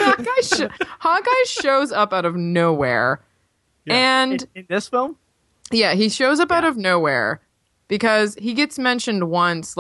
Hawkeye shows up out of nowhere, and In this film? yeah, he shows up out of nowhere because he gets mentioned once,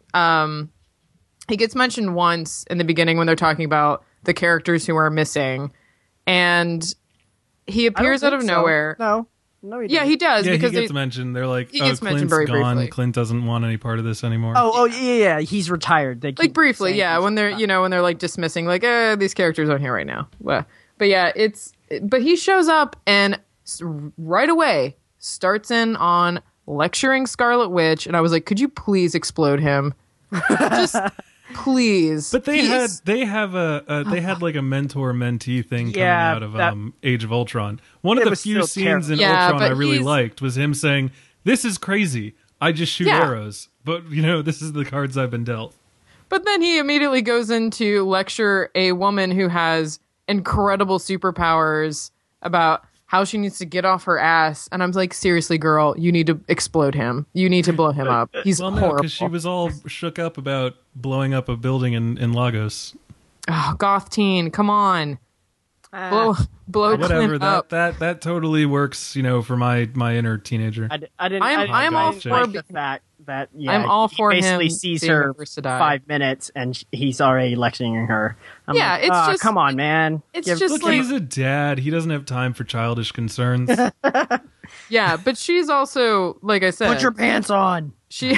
he gets mentioned once in the beginning when they're talking about the characters who are missing, and he I don't appears out of think so. nowhere. No. No, he Yeah, doesn't. he does Yeah, because he gets mentioned. They're like, he oh, gets mentioned Clint's very gone. briefly. Clint doesn't want any part of this anymore. Oh, yeah, he's retired. They like keep briefly, saying yeah, he's when they're retired. when they're like dismissing like these characters aren't here right now. But yeah, but he shows up and right away starts in on lecturing Scarlet Witch, and I was like, could you please explode him? Just please. But they He's- had like a mentor mentee thing coming Yeah, out of that- Age of Ultron. One of It the was few still scenes in terrible. Yeah, Ultron I but really he's- liked was him saying, "This is crazy. I just shoot Yeah. arrows, but this is the cards I've been dealt." But then he immediately goes in to lecture a woman who has incredible superpowers about how she needs to get off her ass. And I'm like, seriously, girl, you need to explode him. You need to blow him up. He's Well, no, horrible. because she was all shook up about blowing up a building in Lagos. Oh, goth teen, come on. Blow Whatever. Clint up. That totally works. For my inner teenager. I didn't. I'm all for like the fact that I'm all for he basically him sees being her the first to die. 5 minutes and he's already lecturing her. I'm Yeah, like, it's "Ah, just- come on, man. it's just Look, like- he's a dad. He doesn't have time for childish concerns. Yeah, but she's also, like I said, put your pants on. she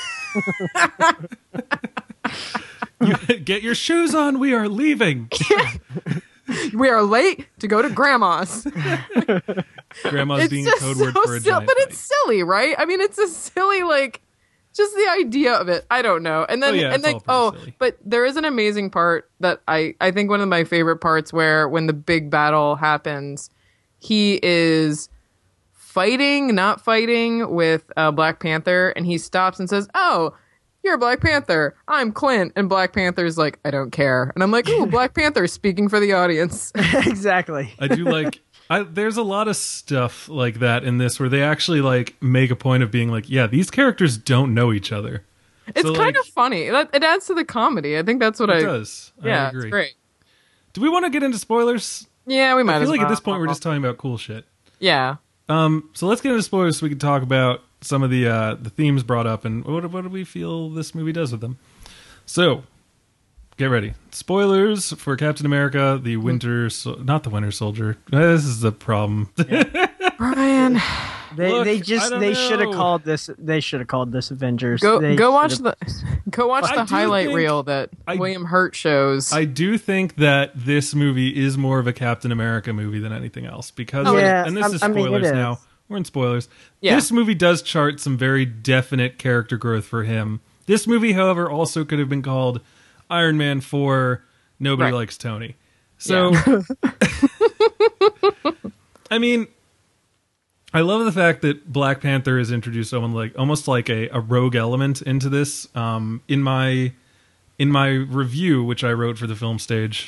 Get your shoes on. We are leaving. we are late to go to grandma's. Grandma's being a just code word for a giant but fight. it's silly, right? I mean, it's a silly, like, just the idea of it. I don't know. And then, Oh, yeah, and it's then, all pretty silly. but there is an amazing part that I think one of my favorite parts where when the big battle happens, he is not fighting with Black Panther, and he stops and says, "Oh, you're Black Panther. I'm Clint." And Black Panther's like, "I don't care." And I'm like, "Ooh, Black Panther speaking for the audience." Exactly. I do like. There's a lot of stuff like that in this where they actually like make a point of being like, yeah, these characters don't know each other. It's So, kind like, of funny. It adds to the comedy. I think that's what It does. I Yeah, agree. it's great. Do we want to get into spoilers? Yeah, we might I feel as like well. at this point we're just talking about cool shit. Yeah. So let's get into spoilers so we can talk about some of the themes brought up and what do we feel this movie does with them. So, get ready. Spoilers for Captain America, the not the Winter Soldier. This is the problem. Brian, Look, They I should have don't know. called this. They should have called this Avengers. go They watch should've- I the do highlight think- reel that I- William Hurt shows. I do think that this movie is more of a Captain America movie than anything else because, Yeah, and this is I mean, it spoilers is. now. We're in spoilers. Yeah. This movie does chart some very definite character growth for him. This movie, however, also could have been called Iron Man 4, Nobody Right. Likes Tony. So, I mean, I love the fact that Black Panther has introduced someone like almost like a rogue element into this. In my review, which I wrote for the film stage,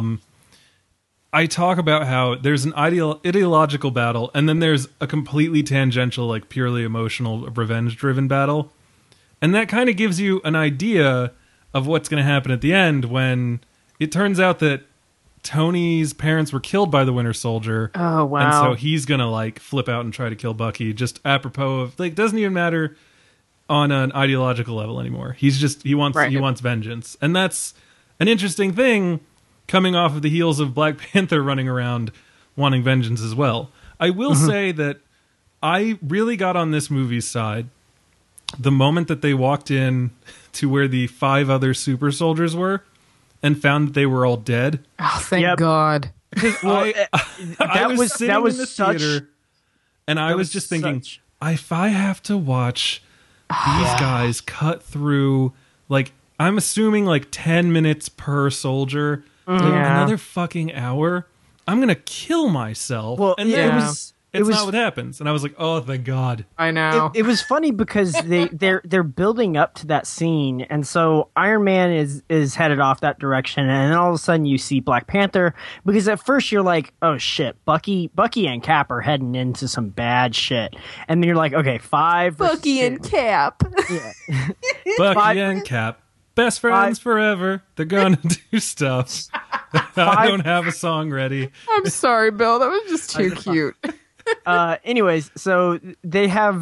I talk about how there's an ideological battle, and then there's a completely tangential, like purely emotional, revenge-driven battle, and that kind of gives you an idea of what's going to happen at the end when it turns out that Tony's parents were killed by the Winter Soldier. Oh, wow. And so he's gonna like flip out and try to kill Bucky, just apropos of like doesn't even matter on an ideological level anymore. He wants vengeance, and that's an interesting thing coming off of the heels of Black Panther running around wanting vengeance as well. I will say that I really got on this movie's side the moment that they walked in to where the 5 other super soldiers were and found that they were all dead. oh, thank Yep. God. I was sitting that was in the such- theater, and I that was was just thinking, such- if I have to watch these guys cut through, like, I'm assuming like 10 minutes per soldier, like, Yeah. another fucking hour, I'm gonna kill myself. Well, and it then was. it's It was not what happens. And I was like, oh, thank God. I know. it was funny because they're building up to that scene, and so Iron Man is headed off that direction, and then all of a sudden you see Black Panther. Because at first you're like, oh shit, Bucky and Cap are heading into some bad shit, and then you're like, okay, 5 versus Bucky and 6. Cap. Bucky and Cap, best friends forever. They're gonna do stuff. I don't have a song ready. I'm sorry, Bill. That was just too cute. Anyways, so they have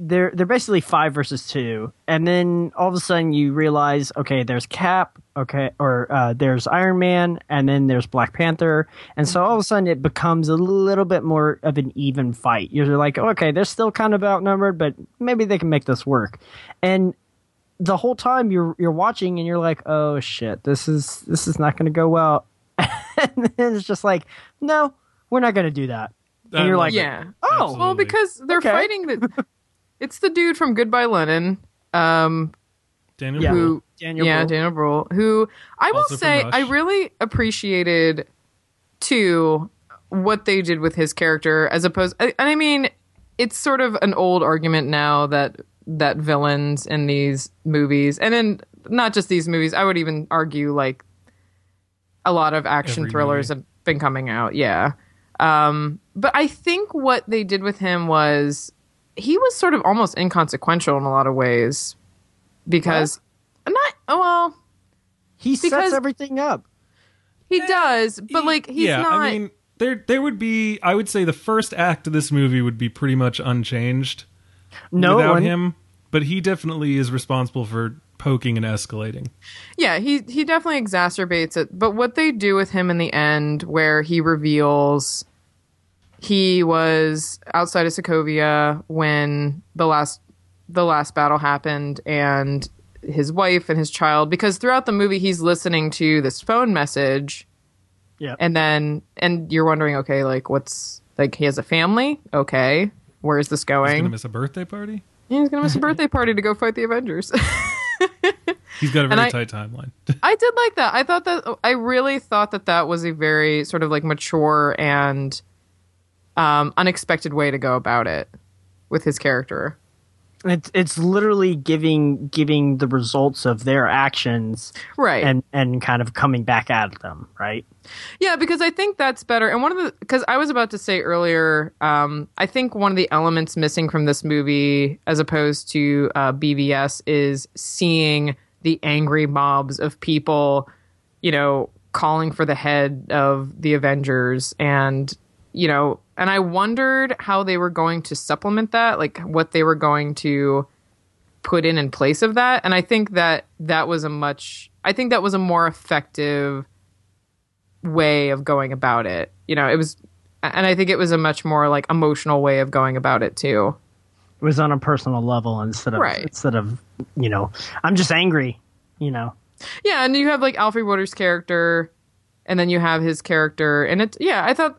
they're basically 5 versus 2, and then all of a sudden you realize, okay, there's Cap, okay, or there's Iron Man, and then there's Black Panther, and so all of a sudden it becomes a little bit more of an even fight. You're like, okay, they're still kind of outnumbered, but maybe they can make this work. And the whole time you're watching, and you're like, oh shit, this is not going to go well. And then it's just like, no, we're not going to do that. And you're like, yeah. oh, Absolutely. Well, because they're Okay. fighting it's the dude from Goodbye Lenin. Daniel Yeah. Bruhl. Who, Daniel yeah, Bruhl. Daniel Bruhl, who I will Also from say Rush. I really appreciated too what they did with his character, as opposed. And I mean, it's sort of an old argument now that villains in these movies, and in not just these movies, I would even argue like a lot of action Every thrillers movie. have been coming out. Yeah. But I think what they did with him was he was sort of almost inconsequential in a lot of ways because he because- sets everything up. he does, but like he's yeah, not. I mean, there would be. I would say the first act of this movie would be pretty much unchanged No without one, him. But he definitely is responsible for poking and escalating. Yeah, he definitely exacerbates it. But what they do with him in the end, where he reveals he was outside of Sokovia when the last battle happened, and his wife and his child, because throughout the movie he's listening to this phone message, yeah, and you're wondering, okay, like what's like he has a family, okay, where is this He's going? gonna miss a birthday party. He's gonna miss a birthday party to go fight the Avengers. He's got a And very I- tight timeline. I did like that. I really thought that was a very sort of like mature and unexpected way to go about it with his character. it's literally giving the results of their actions, Right. and kind of coming back at them, right? Yeah, because I think that's better. And because I was about to say earlier, I think one of the elements missing from this movie, as opposed to BVS, is seeing the angry mobs of people, calling for the head of the Avengers, and I wondered how they were going to supplement that, like what they were going to put in place of that. And I think that was a more effective way of going about it. It was, and I think it was a much more like emotional way of going about it too. It was on a personal level instead of Right. I'm just angry, Yeah, and you have like Alfred Woodard's character, and then you have his character, and it's I thought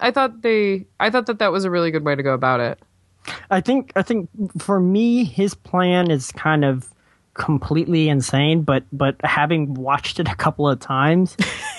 that was a really good way to go about it. I think for me, his plan is kind of completely insane, but having watched it a couple of times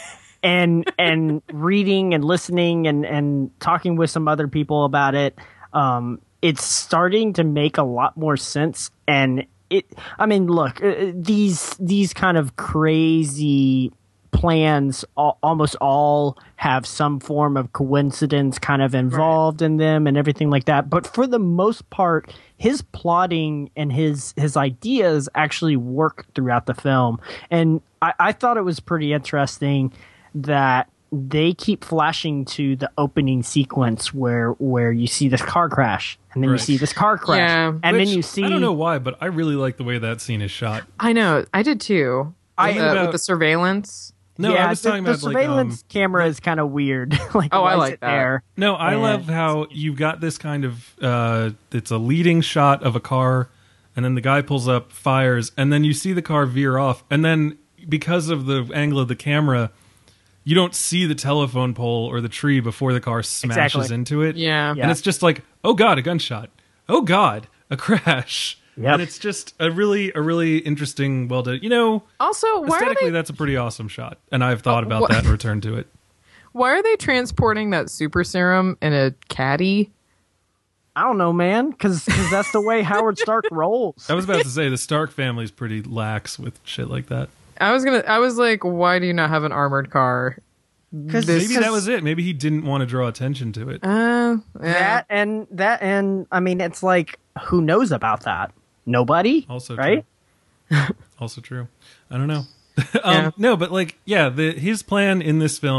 and reading and listening and talking with some other people about it, it's starting to make a lot more sense. And look, these kind of crazy plans almost all have some form of coincidence kind of involved in them and everything like that. But for the most part, his plotting and his ideas actually work throughout the film. And I thought it was pretty interesting that they keep flashing to the opening sequence where you see this car crash, and then you Right. see this car crash, Yeah. and Which, then you see. I don't know why, but I really like the way that scene is shot. I know, I did too. With the surveillance. No, yeah, I was talking the about surveillance camera is kind of weird. Like, Oh, I why is like it that. there? No, I And- love how you've got this kind of it's a leading shot of a car, and then the guy pulls up, fires, and then you see the car veer off, and then because of the angle of the camera, you don't see the telephone pole or the tree before the car smashes Exactly. into it. Yeah. And it's just like, oh god, a gunshot. Oh god, a crash. Yep. And it's just a really interesting, well done. Also, why are Aesthetically, they that's a pretty awesome shot, and I've thought about what- that and returned to it. why are they transporting that super serum in a caddy? I don't know, man, because that's the way Howard Stark rolls. I was about to say the Stark family's pretty lax with shit like that. I was like, why do you not have an armored car? Because Maybe that was it. Maybe he didn't want to draw attention to it. Yeah. that and I mean, it's like, who knows about that? Nobody. Also right? true. Also true. I don't know. Yeah. No, but his plan in this film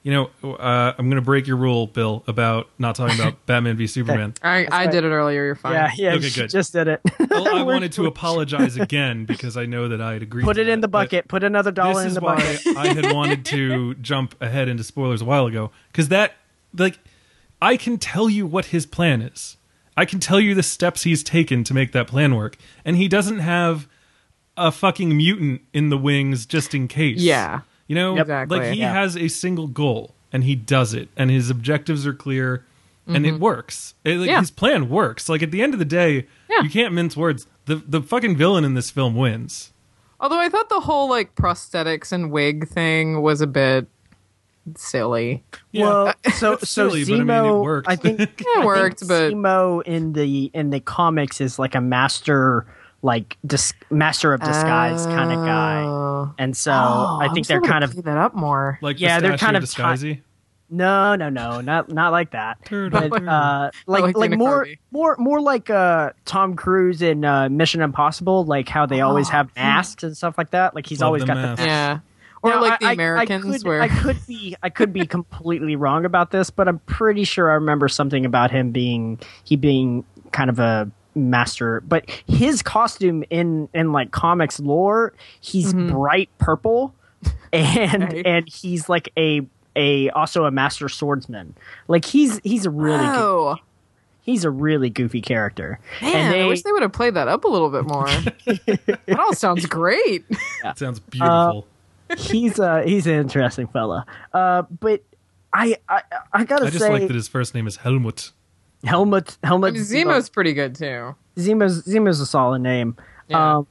I'm going to break your rule, Bill, about not talking about Batman v Superman. I did it earlier. You're fine. Yeah, Okay, she good. just did it. Well, I wanted to apologize again because I know that I had agreed. Put to it in that, the bucket. Put another but dollar This in is the why bucket. I had wanted to jump ahead into spoilers a while ago, because that, like, I can tell you what his plan is. I can tell you the steps he's taken to make that plan work, and he doesn't have a fucking mutant in the wings just in case. Yeah. You know, Exactly. like he Yeah. has a single goal and he does it, and his objectives are clear, and it works. Yeah. His plan works. Like at the end of the day, Yeah. you can't mince words. The fucking villain in this film wins. Although I thought the whole like prosthetics and wig thing was a bit silly. Yeah. Well, so That's silly, but I mean, it Zemo, worked. I think It worked, but Zemo in the comics is like a master, like master of disguise kind of guy, and so I think they're kind of play that up more. Like Yeah, they're kind of disguisey. no, not like that. But like Dana more Carvey. more like Tom Cruise in Mission Impossible, like how they always have masks and stuff like that. Like he's Love always the got mask. the mask. Yeah. Or Now, like the I Americans, where I could be completely wrong about this, but I'm pretty sure I remember something about him being kind of a master. But his costume in like comics lore, he's bright purple, and Right. and he's like also a master swordsman. Like he's a really he's a really goofy character. Man, I wish they would have played that up a little bit more. That all sounds great. It sounds beautiful. he's an interesting fella. But I gotta I just say, like that his first name is Helmut. Helmut I mean, Zemo's pretty good too. Zemo's a solid name. Yeah.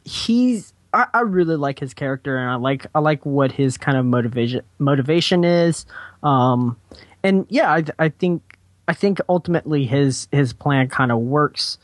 I really like his character, and I like what his kind of motivation is. And yeah, I think ultimately his plan kind of works.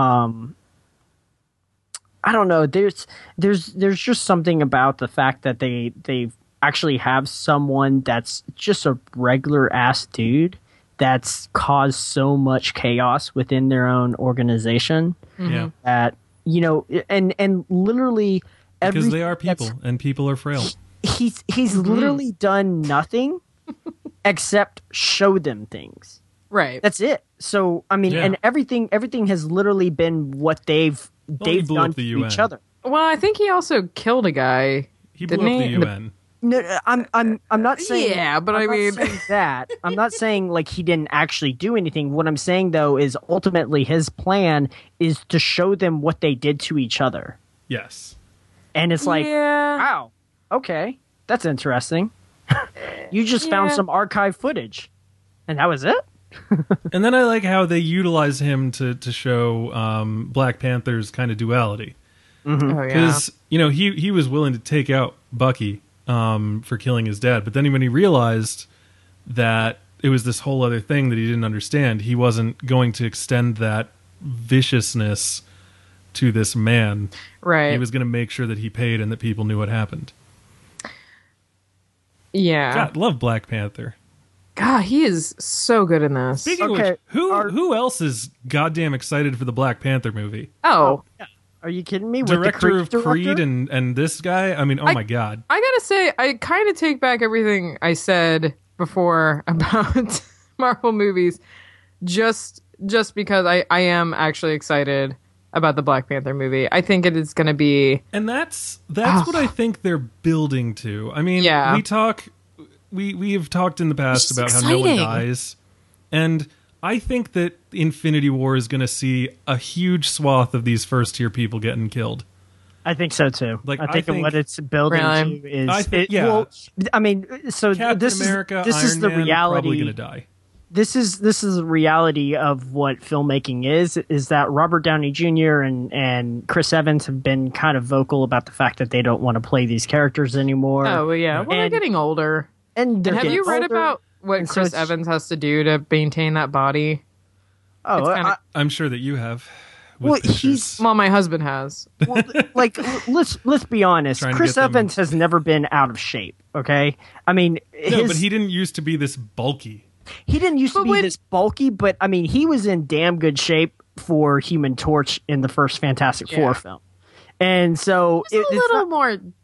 I don't know. There's just something about the fact that they actually have someone that's just a regular ass dude that's caused so much chaos within their own organization Yeah. that, you know, and literally Because they are everything people, and people are frail. he's literally done nothing except show them things. Right. That's it. So I mean, Yeah. and everything has literally been what they've he blew done up the to each UN. other. Well, I think he also killed a guy. He Didn't blew up the he? UN. No, I'm not saying. Yeah, but I'm I not mean- saying that. I'm not saying like he didn't actually do anything. What I'm saying though is ultimately his plan is to show them what they did to each other, Yes. and it's like, Yeah. wow, okay, that's interesting. You just found Yeah. some archive footage, and that was it. And then I like how they utilize him to show Black Panther's kind of duality. Oh yeah. Because, you know, he was willing to take out Bucky for killing his dad. But then when he realized that it was this whole other thing that he didn't understand, he wasn't going to extend that viciousness to this man. Right. He was going to make sure that he paid and that people knew what happened. Yeah. God, love Black Panther. God, he is so good in this. Speaking of Okay, which, who else is goddamn excited for the Black Panther movie? Oh, Are you kidding me? With Director of the Creed director? and this guy? I mean, oh my God. I gotta say, I kind of take back everything I said before about Marvel movies, just because I am actually excited about the Black Panther movie. I think it is going to be. And that's what I think they're building to. I mean, Yeah. we have talked in the past It's about how no one exciting. dies. And I think that Infinity War is going to see a huge swath of these first tier people getting killed. I think so too. Like, I I think think- what it's building Really? to is I think- yeah. Well, I mean, so Captain this America, is Iron is the Man, reality. probably going to die. This is the reality of what filmmaking is that Robert Downey Jr. and Chris Evans have been kind of vocal about the fact that they don't want to play these characters anymore. Oh well, yeah. Well, they're And- getting older. and they're And have you getting read older, about what and so Chris it's- Evans has to do to maintain that body? Oh, it's kinda- I'm sure that you have. With Well, pictures. he's- Well, my husband has. well, like let's be honest. Trying to Chris get them- Evans has never been out of shape. Okay, I mean, No, but he didn't used to be this bulky. He didn't used to But be when- this bulky, but I mean, he was in damn good shape for Human Torch in the first Fantastic Yeah. Four film, and so Just a it's little not- more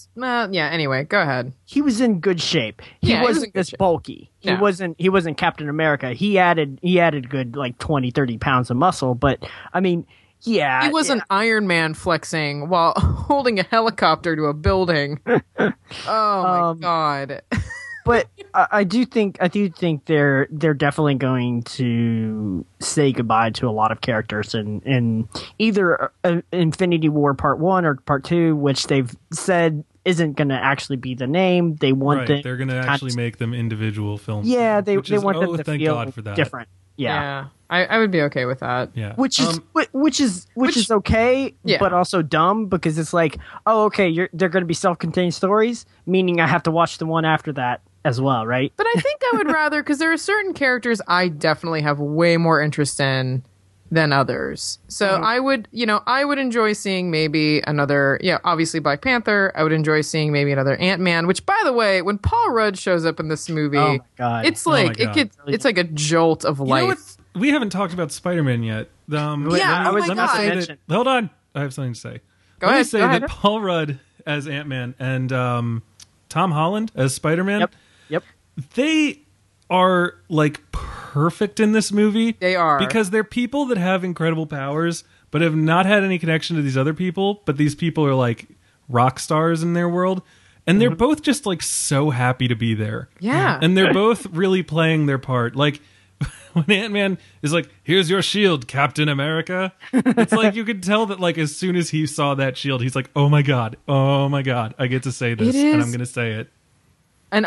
yeah. Anyway, go ahead. He was in good shape. He Yeah, he was wasn't in good this shape. bulky. He No. wasn't Captain America. He added good like 20, 30 pounds of muscle, but I mean, yeah. He was an Iron Man flexing while holding a helicopter to a building. Oh my god. But I do think they're definitely going to say goodbye to a lot of characters in either Infinity War Part 1 or Part 2, which they've said isn't going to actually be the name. They want Right, they're going to actually make them individual films. Yeah, they which is- want them to thank feel God for that. different. Yeah. I would be okay with that. Yeah. Which is okay, Yeah. but also dumb because it's like, oh, okay, they're going to be self-contained stories, meaning I have to watch the one after that as well, right? But I think I would rather, because there are certain characters I definitely have way more interest in than others. So I would enjoy seeing maybe another, obviously Black Panther. I would enjoy seeing maybe another Ant-Man, which, by the way, when Paul Rudd shows up in this movie, Oh my God. it's Oh my like, God. it's like a jolt of You know life. what? We haven't talked about Spider-Man yet. Yeah, oh my God. say Mention. that. Hold on, I have something to say. Go Let me ahead, say go that ahead. Paul Rudd as Ant-Man and Tom Holland as Spider-Man, Yep. they are like perfect in this movie. They are. because they're people that have incredible powers, but have not had any connection to these other people. But these people are like rock stars in their world, and they're both just like so happy to be there. Yeah. and they're both really playing their part. Like when Ant-Man is like, "Here's your shield, Captain America," it's like you could tell that like as soon as he saw that shield, he's like, oh my god, I get to say this, It and is- I'm going to say it. And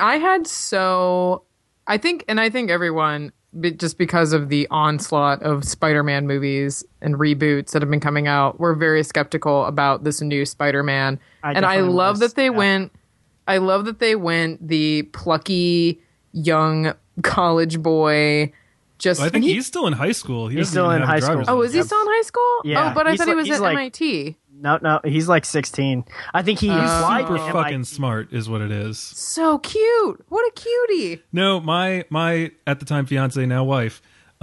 I think everyone, just because of the onslaught of Spider-Man movies and reboots that have been coming out, we're very skeptical about this new Spider-Man. I And I definitely love was, that they yeah. went. I love that they went the plucky young college boy. Just I think and he- he's still in high school. He He's doesn't still even in have high a driver's school. Oh, is he license. still in high school? Yeah, Oh, but I he's thought he like- was he's at like- MIT. No, he's like 16. I think he applied Super to fucking MIT. smart is what it is. So cute. What a cutie. No, my at the time fiance, now wife,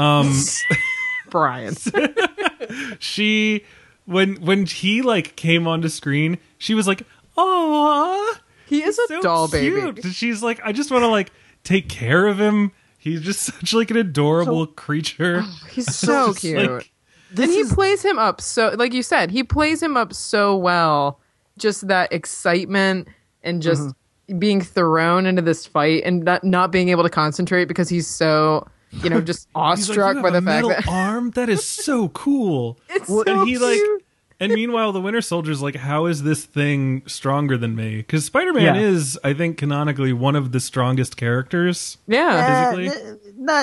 Brian. she when he like came onto screen, she was like, "Aw, He is a so doll cute." baby. She's like, "I just want to like take care of him. He's just such like an adorable creature." He's so Just, cute. like, And he plays him up so, like you said, he plays him up so well. Just that excitement and just being thrown into this fight and not being able to concentrate because he's so, just he's like, awestruck "You by have the a fact metal that arm. That is so cool." it's so and he like cute. and meanwhile the Winter Soldier's like, how is this thing stronger than me? Because Spider-Man Yeah. is, I think, canonically one of the strongest characters. Yeah. Physically?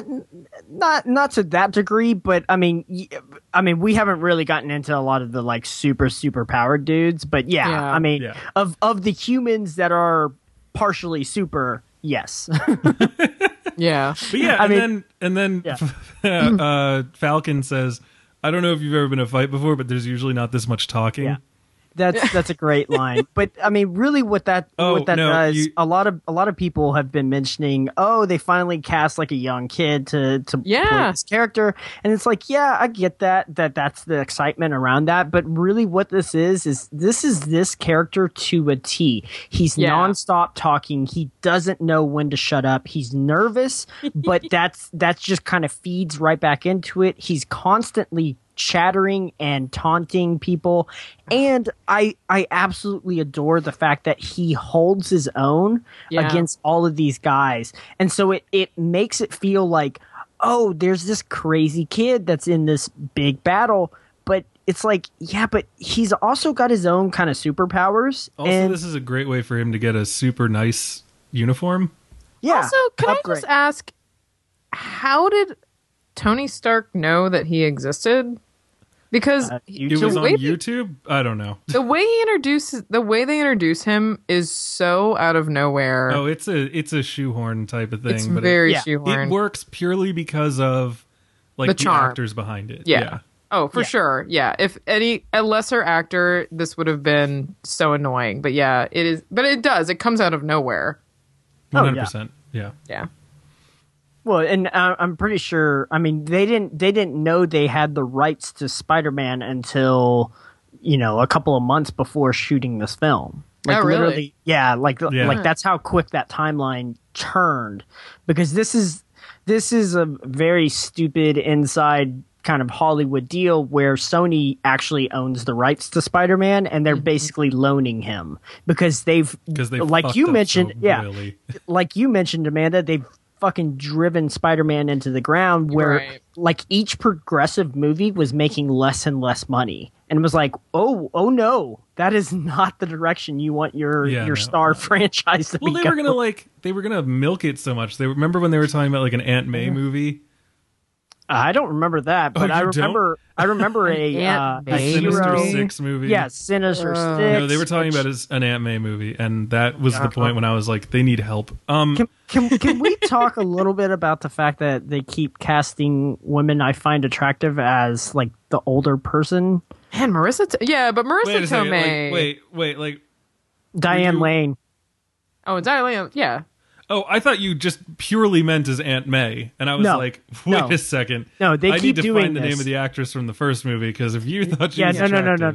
Not to that degree, but I mean, we haven't really gotten into a lot of the like super powered dudes, but yeah, Yeah. I mean, Yeah. of the humans that are partially super, yes. Yeah. But yeah, I and then yeah. Falcon says, "I don't know if you've ever been in a fight before, but there's usually not this much talking." Yeah. That's a great line, but I mean, really, what that Oh, no, does, a lot of people have been mentioning, oh, they finally cast like a young kid to play Yeah. this character, and it's like, yeah, I get that's the excitement around that, but really, what this is this character to a T. He's Yeah. nonstop talking. He doesn't know when to shut up. He's nervous, but that's just kind of feeds right back into it. He's constantly chattering and taunting people, and I absolutely adore the fact that he holds his own Yeah. against all of these guys, and so it makes it feel like, oh, there's this crazy kid that's in this big battle, but it's like, yeah, but he's also got his own kind of superpowers. Also, and this is a great way for him to get a super nice uniform. yeah, Also, can upgrade. I just ask, how did Tony Stark know that he existed? Because It was the on way YouTube. I don't know. the way they introduce him is so out of nowhere. Oh, it's a shoehorn type of thing. it's but very yeah. shoehorned. it works purely because of like The the charm. actors behind it. Yeah. Oh, for Yeah. sure. Yeah. If a lesser actor, this would have been so annoying. But yeah, it is. But it does. It comes out of nowhere. 100%. Yeah. Yeah. Well, and I'm pretty sure. I mean, they didn't know they had the rights to Spider-Man until a couple of months before shooting this film. Like Oh, really? literally, like that's how quick that timeline turned. Because this is a very stupid inside kind of Hollywood deal where Sony actually owns the rights to Spider-Man, and they're basically loaning him because they've like fucked you up mentioned, so yeah, royally. like you mentioned, Amanda, they've fucking driven Spider-Man into the ground where Right. like each progressive movie was making less and less money, and it was like, oh no, that is not the direction you want your star franchise to Well, be they going. were gonna milk it so much. They remember when they were talking about like an Aunt May movie. I don't remember that, but I you don't? remember a Aunt a May hero. Sinister Six movie. Yeah, Sinister Six. No, they were talking about an Aunt May movie, and that was the point when I was like, they need help. Can we talk a little bit about the fact that they keep casting women I find attractive as like the older person? And Marissa, but Marissa Wait a second. Tomei. Wait. Like, Diane Lane. Oh, Diane, yeah. oh, I thought you just purely meant as Aunt May, and I was No. like, wait No. a second. No, they I keep need to doing find the name this. of the actress from the first movie because if you thought she Yeah, was no.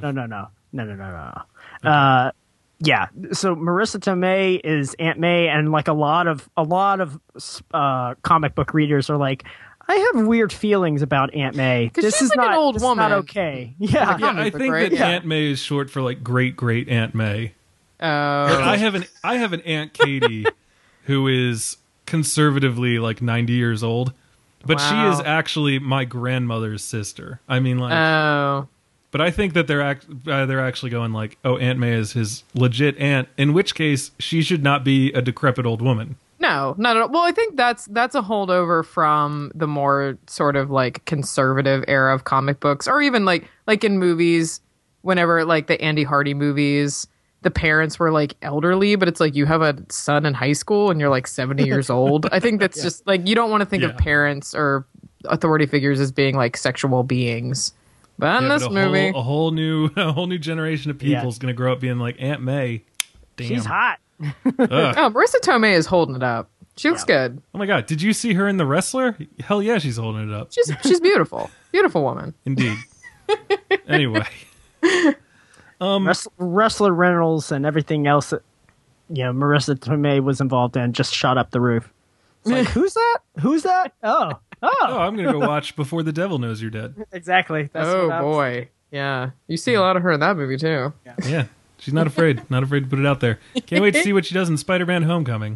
Yeah, so Marissa Tomei is Aunt May, and like a lot of comic book readers are like, I have weird feelings about Aunt May. 'Cause This she's is like an not old this woman. Is not okay. Yeah, Yeah, comic I book, think right? that Yeah. Aunt May is short for like great Aunt May. Oh, I have an Aunt Katie who is conservatively like 90 years old, but she Wow. is actually my grandmother's sister. I mean, like, oh, but I think that they're actually going like, oh, Aunt May is his legit aunt. In which case, she should not be a decrepit old woman. no, not at all. Well, I think that's a holdover from the more sort of like conservative era of comic books, or even like in movies. Whenever like the Andy Hardy movies, the parents were like elderly, but it's like you have a son in high school and you're like 70 years old. I think that's just like you don't want to think Yeah. of parents or authority figures as being like sexual beings. But in Yeah, this but movie, a whole new generation of people is going to grow up being like Aunt May. Damn. she's hot. Ugh. oh, Marissa Tomei is holding it up. She looks good. Oh my god, did you see her in The Wrestler? Hell yeah, she's holding it up. She's beautiful, beautiful woman. Indeed. Anyway. Wrestler Reynolds and everything else that Marissa Tomei was involved in just shot up the roof. It's like, who's that? Who's that? Oh, Oh, I'm going to go watch Before the Devil Knows You're Dead. exactly. That's Oh what I was- boy, yeah. You see a lot of her in that movie too. Yeah. She's not afraid. Not afraid to put it out there. Can't wait to see what she does in Spider-Man Homecoming.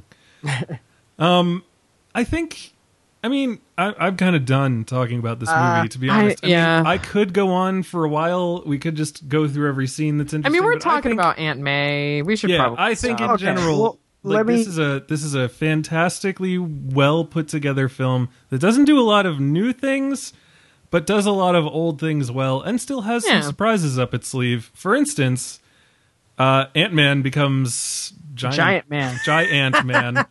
I'm kind of done talking about this movie, to be honest. I mean, I could go on for a while. We could just go through every scene that's I interesting. mean, we're but talking think- about Aunt May. We should Yeah, probably. I think in stop. general, Well, let me- this is a fantastically well put together film that doesn't do a lot of new things, but does a lot of old things well, and still has some Yeah. surprises up its sleeve. For instance, Ant-Man becomes Giant Man. Giant Man.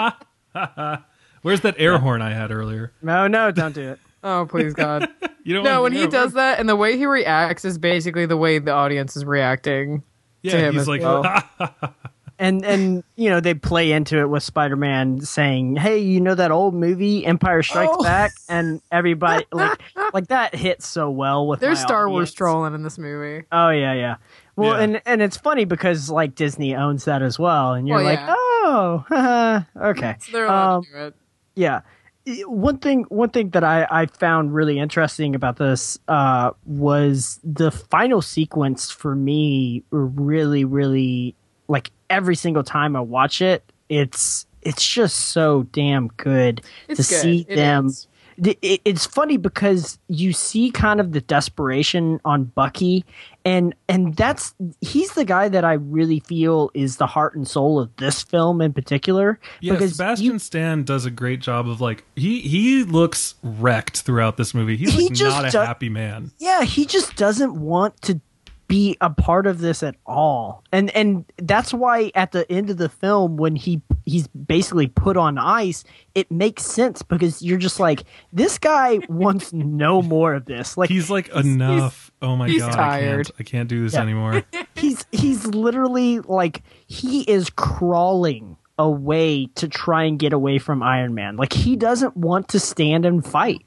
Where's that air horn I had earlier? No, don't do it. Oh please God. You don't No, want when the he air does horn? that, and the way he reacts is basically the way the audience is reacting. Yeah, to him he's as like, well. And they play into it with Spider-Man saying, "Hey, that old movie Empire Strikes Back?" And everybody like that hits so well with There's my Star Wars audience. trolling in this movie. Oh yeah. Well, Yeah. and it's funny because like Disney owns that as well, and you're Well, like, yeah. oh, okay. So they're allowed to do it. Yeah. One thing that I found really interesting about this was the final sequence for me. Really, really, like every single time I watch it, it's just so damn good It's to good. see It them. is. It's funny because you see kind of the desperation on Bucky, and he's the guy that I really feel is the heart and soul of this film in particular. Yeah, because Sebastian Stan does a great job of like he looks wrecked throughout this movie. He's He like just not a do- happy man. Yeah, he just doesn't want to be a part of this at all. And that's why at the end of the film when he's basically put on ice, it makes sense because you're just like, this guy wants no more of this. Like He's like enough. Oh my he's god, tired. I can't do this Yeah. anymore. he's literally like he is crawling away to try and get away from Iron Man. Like he doesn't want to stand and fight.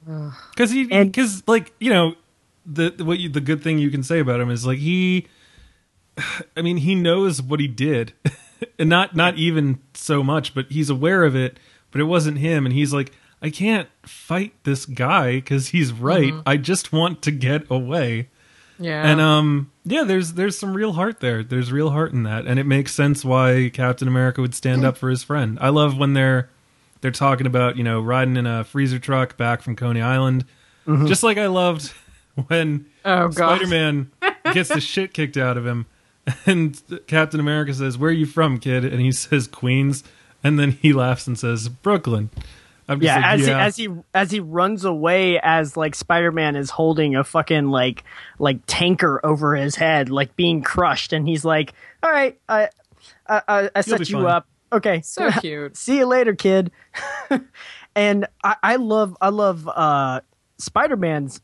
Because like the good thing you can say about him is like he I mean, he knows what he did, and not even so much, but he's aware of it. But it wasn't him, and he's like, I can't fight this guy because he's right. I just want to get away. Yeah. And yeah, there's some real heart there. There's real heart in that, and it makes sense why Captain America would stand up for his friend. I love when they're talking about, you know, riding in a freezer truck back from Coney Island. Just like I loved when Spider-Man gets the shit kicked out of him, and Captain America says, "Where are you from, kid?" And he says, "Queens." And then he laughs and says, "Brooklyn." I'm just as he runs away, as like Spider-Man is holding a fucking like tanker over his head, like being crushed, and he's like, "All right, I set you up. Okay, so cute. See you later, kid." And I love Spider-Man's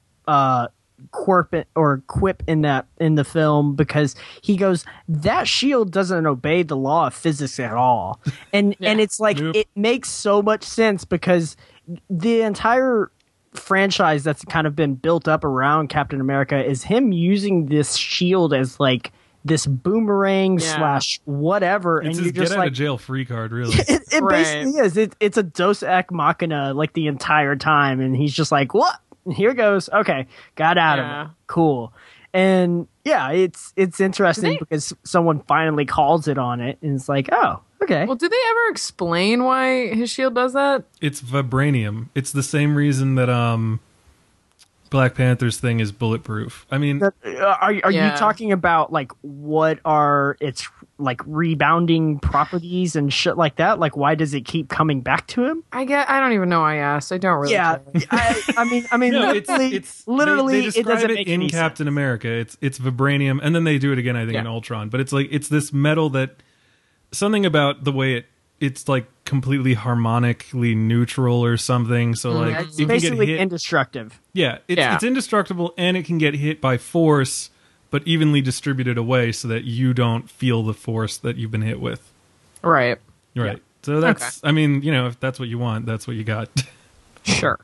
quip in the film, because he goes, that shield doesn't obey the law of physics at all, and it's like, it makes so much sense, because the entire franchise that's kind of been built up around Captain America is him using this shield as like this boomerang slash whatever, it's and his you're just get out like, of jail free card, really. it basically is. It's a Deus Ex Machina like the entire time, and he's just like, what? Here goes. Okay, got out of it. Cool. And yeah, it's interesting because someone finally calls it on it, and it's like, oh, okay. Well, did they ever explain why his shield does that? It's vibranium. It's the same reason that Black Panther's thing is bulletproof. I mean, are you talking about like what are its like rebounding properties and shit like that? Like, why does it keep coming back to him? I don't even know. I asked. I don't really. Yeah, I mean, no, literally, they describe it doesn't it make in any Captain sense. America. It's vibranium, and then they do it again, I think, in Ultron. But it's like, it's this metal that, something about the way it's like completely harmonically neutral or something. So like, It's it basically can get hit. indestructible. Yeah, it's indestructible, and it can get hit by force, but evenly distributed away so that you don't feel the force that you've been hit with. Right. Right. So that's, I mean, you know, if that's what you want, that's what you got. Sure.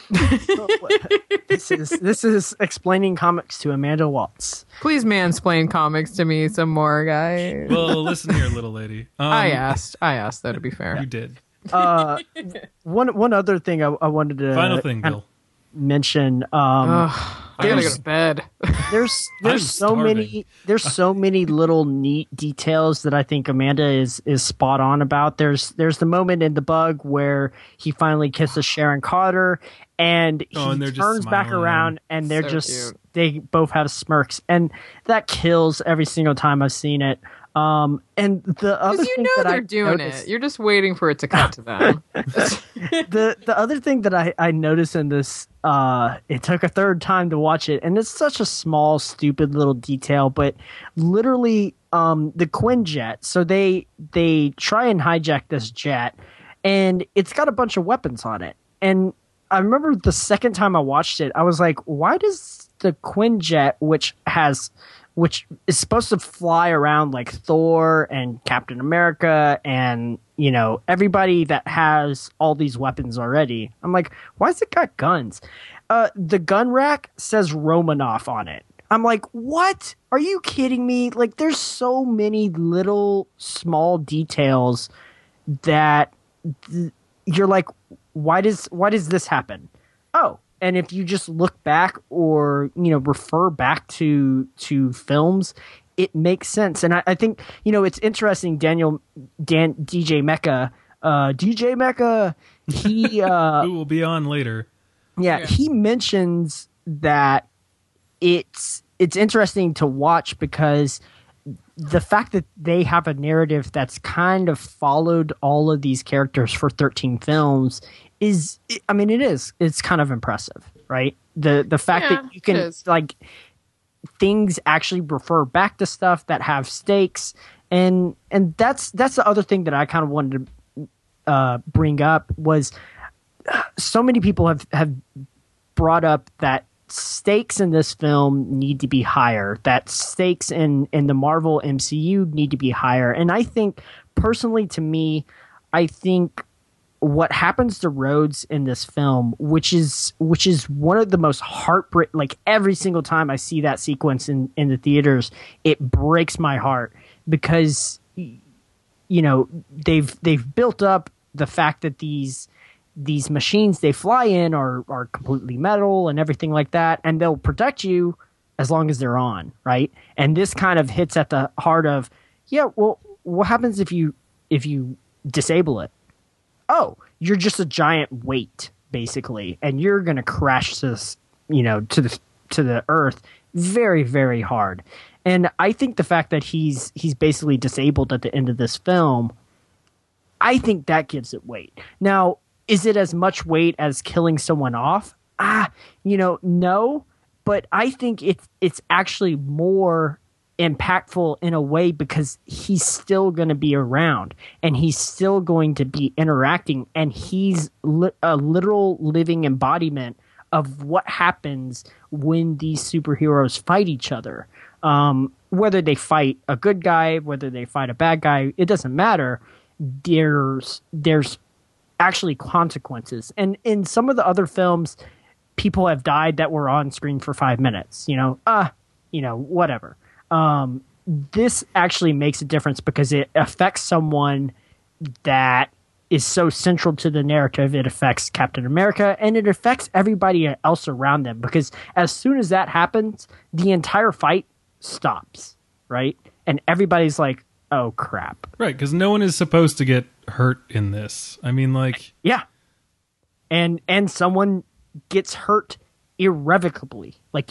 This is explaining comics to Amanda Waltz. Please mansplain comics to me some more, guys. Well, listen here, little lady. I asked, though, to be fair. You did. One other thing I wanted to Final thing, Bill. mention. I gotta go to bed. There's I'm so many little neat details that I think Amanda is spot on about. There's the moment in The Bug where he finally kisses Sharon Carter, and he turns back around, and they're cute. they both have smirks, and that kills every single time I've seen it. And the other you thing know that they're I doing noticed, it. You're just waiting for it to cut to them. the other thing that I noticed in this, it took a third time to watch it, and it's such a small, stupid little detail, but literally, the Quinjet. So they try and hijack this jet, and it's got a bunch of weapons on it. And I remember the second time I watched it, I was like, why does the Quinjet, which is supposed to fly around like Thor and Captain America and, you know, everybody that has all these weapons already. I'm like, why has it got guns? The gun rack says Romanoff on it. I'm like, what? Are you kidding me? Like, there's so many little small details that you're like, why does this happen? Oh, and if you just look back or, you know, refer back to films, it makes sense. And I think, you know, it's interesting. DJ Mecca, he who will be on later. Yeah, he mentions that it's interesting to watch because the fact that they have a narrative that's kind of followed all of these characters for 13 films it's kind of impressive, right? The fact that you can, like, things actually refer back to stuff that have stakes, and that's the other thing that I kind of wanted to bring up was so many people have brought up that stakes in this film need to be higher, that stakes in the Marvel MCU need to be higher. And I think, personally, to me, I think what happens to Rhodes in this film, which is one of the most heartbreak. Like every single time I see that sequence in the theaters, it breaks my heart because they've built up the fact that these machines they fly in are completely metal and everything like that, and they'll protect you as long as they're on, right? And this kind of hits at the heart of, well, what happens if you disable it? Oh, you're just a giant weight, basically, and you're going to crash this, to the earth very, very hard. And I think the fact that he's basically disabled at the end of this film, I think that gives it weight. Now, is it as much weight as killing someone off? No, but I think it's actually more impactful in a way because he's still going to be around and he's still going to be interacting, and he's a literal living embodiment of what happens when these superheroes fight each other. Whether they fight a good guy, whether they fight a bad guy, it doesn't matter. There's actually consequences. And in some of the other films, people have died that were on screen for 5 minutes, whatever. This actually makes a difference because it affects someone that is so central to the narrative. It affects Captain America and it affects everybody else around them, because as soon as that happens, the entire fight stops, right? And everybody's like, oh crap. Right, because no one is supposed to get hurt in this. I mean, like... Yeah. And someone gets hurt irrevocably. Like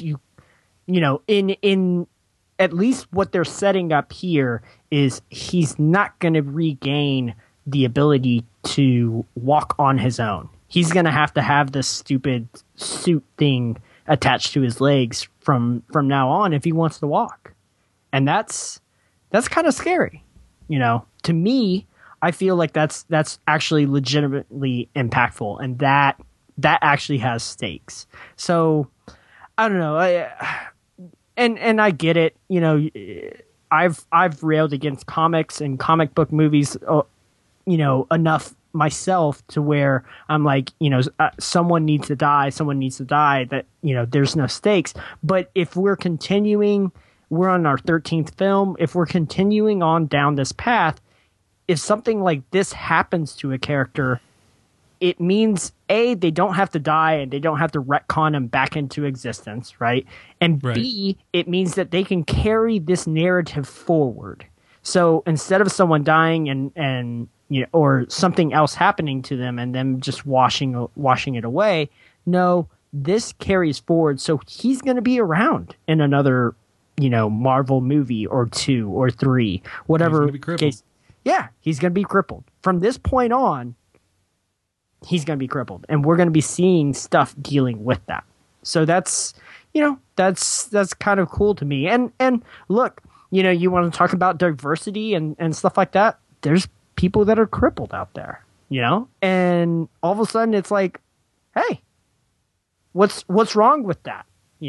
in at least what they're setting up here is he's not going to regain the ability to walk on his own. He's going to have this stupid suit thing attached to his legs from now on if he wants to walk. And that's kind of scary. To me, I feel like that's actually legitimately impactful, and that actually has stakes. So I don't know. And I get it. I've railed against comics and comic book movies, enough myself to where I'm like, someone needs to die. Someone needs to die. That there's no stakes. But if we're continuing, we're on our 13th film. If we're continuing on down this path, if something like this happens to a character, it means A, they don't have to die and they don't have to retcon him back into existence, right? And right. B, it means that they can carry this narrative forward. So instead of someone dying and or something else happening to them and them just washing it away, no, this carries forward. So he's going to be around in another, Marvel movie or 2 or 3, whatever case. Yeah, he's going to be crippled. From this point on, he's going to be crippled, and we're going to be seeing stuff dealing with that. So that's kind of cool to me. And look, you want to talk about diversity and stuff like that. There's people that are crippled out there, and all of a sudden it's like, hey, what's wrong with that?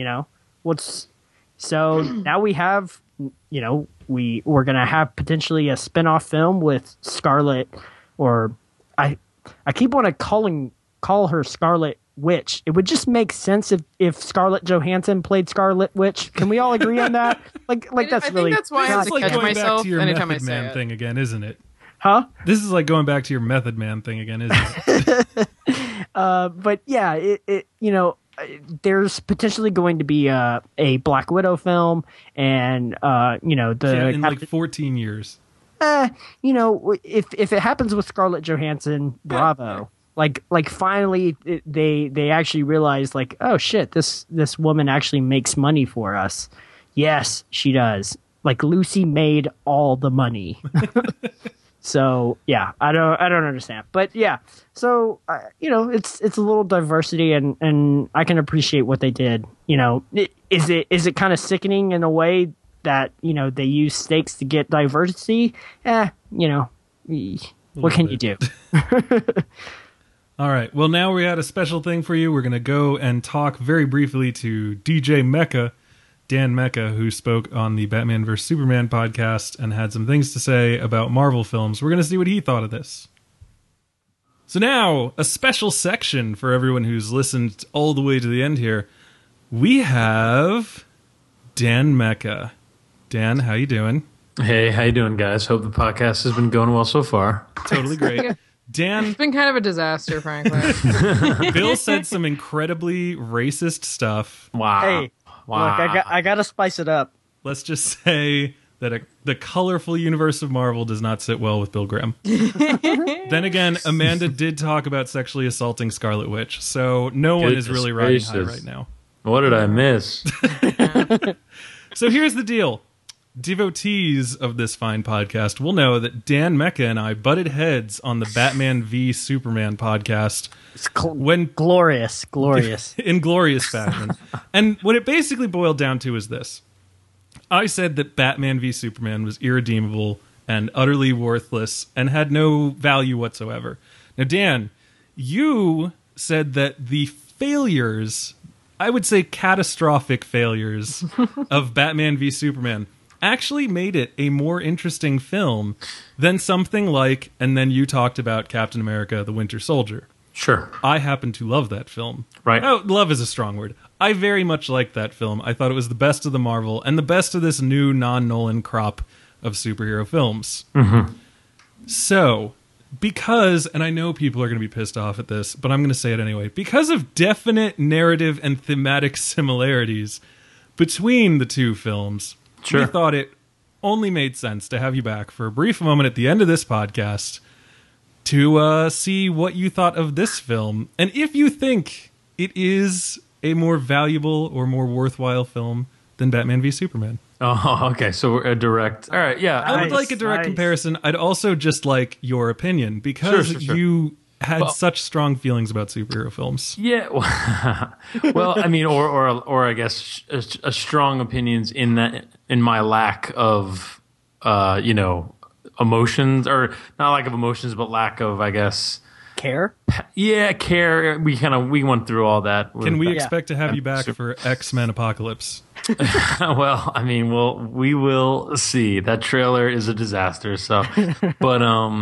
So now we have, we're going to have potentially a spinoff film with Scarlet, or I keep wanting to call her Scarlet Witch. It would just make sense if Scarlett Johansson played Scarlet Witch. Can we all agree on that? Like that's really. I think that's why I have to like catch going myself back to your anytime I Method say Man it. thing again, isn't it? Huh? This is like going back to your Method Man thing again, isn't it? But yeah, it there's potentially going to be a Black Widow film, and in like 14 years. If it happens with Scarlett Johansson, bravo. Like finally they actually realize, like, oh shit, this woman actually makes money for us. Yes, she does. Like Lucy made all the money. So yeah, I don't understand, but yeah. So it's a little diversity, and I can appreciate what they did. Is it kind of sickening in a way that they use stakes to get diversity? What can you do? All right. Well, now we had a special thing for you. We're going to go and talk very briefly to DJ Mecca, Dan Mecca, who spoke on the Batman vs. Superman podcast and had some things to say about Marvel films. We're going to see what he thought of this. So now, a special section for everyone who's listened all the way to the end here. We have Dan Mecca. Dan, how you doing? Hey, how you doing, guys? Hope the podcast has been going well so far. Totally great. Dan, It's been kind of a disaster, frankly. Bill said some incredibly racist stuff. Wow. Hey, Wow. look, I gotta spice it up. Let's just say that the colorful universe of Marvel does not sit well with Bill Graham. Then again, Amanda did talk about sexually assaulting Scarlet Witch, so no one is Goodness really riding high gracious. right now. What did I miss? So here's the deal. Devotees of this fine podcast will know that Dan Mecca and I butted heads on the Batman v Superman podcast It's when glorious. in glorious fashion. And what it basically boiled down to is this. I said that Batman v Superman was irredeemable and utterly worthless and had no value whatsoever. Now, Dan, you said that the failures, I would say catastrophic failures, of Batman v Superman actually made it a more interesting film than something like, and then you talked about Captain America, the Winter Soldier. Sure. I happen to love that film. Right. Oh, love is a strong word. I very much liked that film. I thought it was the best of the Marvel and the best of this new non-Nolan crop of superhero films. Mm-hmm. So, because, and I know people are going to be pissed off at this, but I'm going to say it anyway, because of definite narrative and thematic similarities between the two films, Sure. we thought it only made sense to have you back for a brief moment at the end of this podcast to see what you thought of this film, and if you think it is a more valuable or more worthwhile film than Batman v Superman. Oh, okay. So a direct. All right. Yeah. I would like a direct comparison. I'd also just like your opinion, because Sure. you had such strong feelings about superhero films. Yeah. Well, I mean, or I guess a strong opinions in that, in my lack of, emotions, or not lack of emotions, but lack of, I guess. Care? Yeah, care. We went through all that. Can we expect to have you back for X-Men Apocalypse? Well, I mean, we will see. That trailer is a disaster. So, but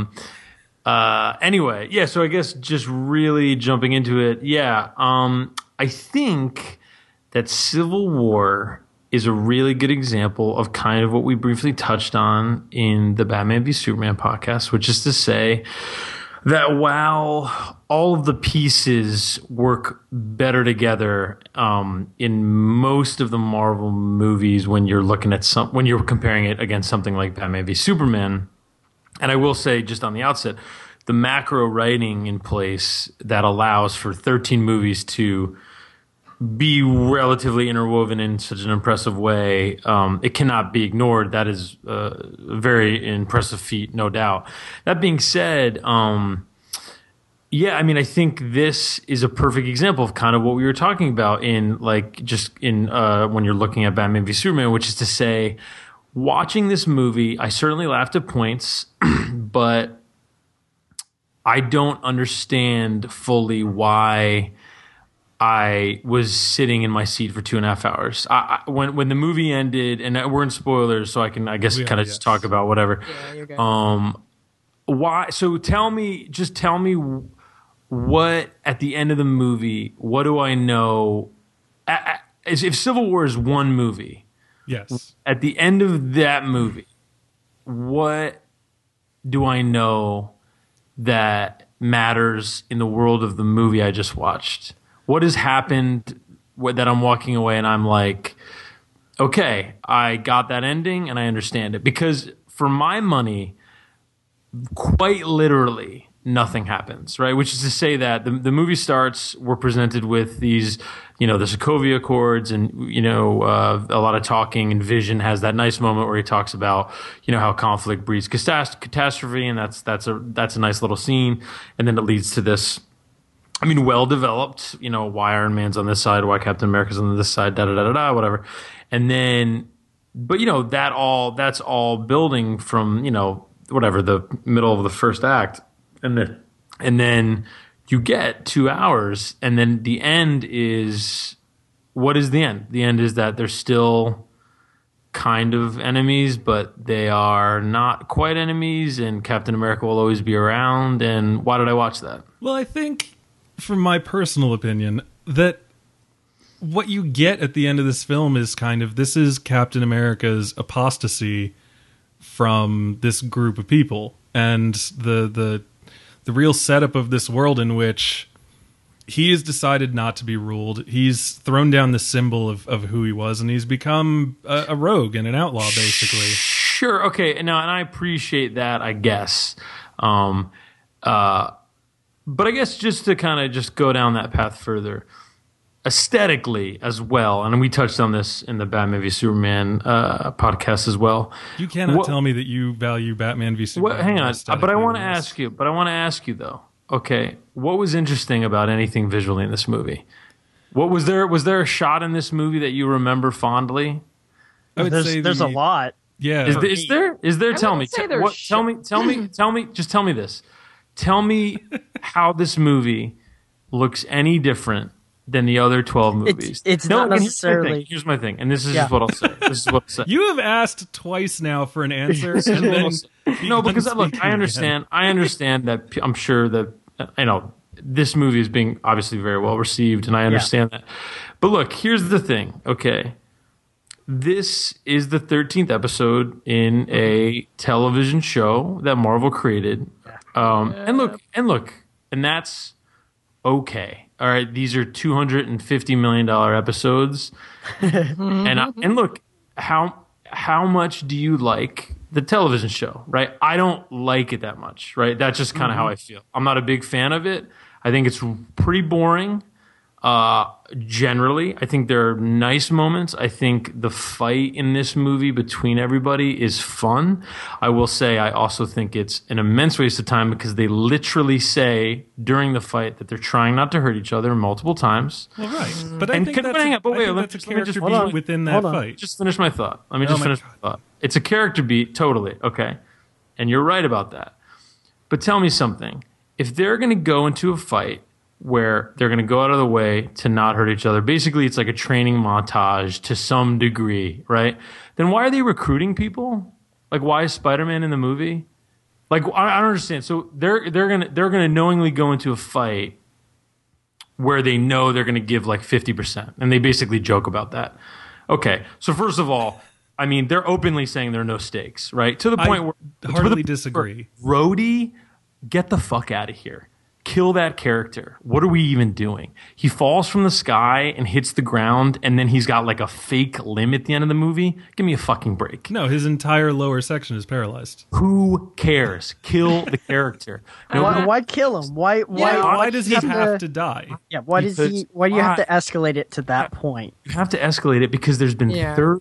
anyway, yeah. So I guess just really jumping into it. Yeah. I think that Civil War is a really good example of kind of what we briefly touched on in the Batman v Superman podcast, which is to say that while all of the pieces work better together in most of the Marvel movies, when you're looking at when you're comparing it against something like Batman v Superman, and I will say just on the outset, the macro writing in place that allows for 13 movies to be relatively interwoven in such an impressive way, it cannot be ignored. That is a very impressive feat, no doubt. That being said, yeah, I mean, I think this is a perfect example of kind of what we were talking about in when you're looking at Batman v Superman, which is to say, watching this movie, I certainly laughed at points, but I don't understand fully why I was sitting in my seat for 2.5 hours. When the movie ended, and we're in spoilers, so I can, I guess, kind of just talk about whatever. Yeah, you're good. Why? So tell me what at the end of the movie, what do I know? If Civil War is one movie, Yes. at the end of that movie, what do I know that matters in the world of the movie I just watched? What has happened that I'm walking away and I'm like, okay, I got that ending and I understand it? Because for my money, quite literally, nothing happens, right? Which is to say that the movie starts, we're presented with these, the Sokovia Accords, and, a lot of talking, and Vision has that nice moment where he talks about, how conflict breeds catastrophe, and that's a nice little scene. And then it leads to this, well developed, why Iron Man's on this side, why Captain America's on this side, whatever. And then, but that's all building from, whatever, the middle of the first act. And then you get 2 hours, and then the end is, what is the end? The end is that they're still kind of enemies, but they are not quite enemies, and Captain America will always be around. And why did I watch that? Well, I think, from my personal opinion, that what you get at the end of this film is kind of, this is Captain America's apostasy from this group of people, and the real setup of this world in which he has decided not to be ruled. He's thrown down the symbol of who he was, and he's become a rogue and an outlaw, basically. Sure, okay, and I appreciate that, I guess. But I guess just to kind of just go down that path further, aesthetically as well, and we touched on this in the Batman v Superman podcast as well. You cannot tell me that you value Batman v Superman. Hang on, but I want to ask you. Though, okay, what was interesting about anything visually in this movie? What was there? Was there a shot in this movie that you remember fondly? I would say there's a lot. Yeah, is there? Tell me. Tell me. Just tell me this. Tell me how this movie looks any different than the other 12 movies. It's not necessarily. Here's my thing, and this is just what I'll say. You have asked twice now for an answer, and then no, because look, I understand that. I'm sure that this movie is being obviously very well received, and I understand that. But look, here's the thing. Okay, this is the 13th episode in a television show that Marvel created, and that's okay. All right, these are $250 million episodes, and look, how much do you like the television show? Right, I don't like it that much. Right, that's just kind of how I feel. I'm not a big fan of it. I think it's pretty boring. Generally, I think there are nice moments. I think the fight in this movie between everybody is fun. I will say I also think it's an immense waste of time because they literally say during the fight that they're trying not to hurt each other multiple times. Well, right. But I think that's a character beat within that fight. Just finish my thought. Let me just finish my thought. It's a character beat, totally, okay? And you're right about that. But tell me something. If they're going to go into a fight where they're going to go out of the way to not hurt each other. Basically, it's like a training montage to some degree, right? Then why are they recruiting people? Like, why is Spider-Man in the movie? Like, I don't understand. So they're gonna knowingly go into a fight where they know they're going to give like 50%, and they basically joke about that. Okay, so first of all, I mean, they're openly saying there are no stakes, right? To the point I heartily disagree. Rhodey, get the fuck out of here. Kill that character. What are we even doing? He falls from the sky and hits the ground, and then he's got like a fake limb at the end of the movie. Give me a fucking break. No, his entire lower section is paralyzed. Who cares? Kill the character. Why kill him? Why does he have to die? Yeah, why do you have to escalate it to that point? You have to escalate it because there's been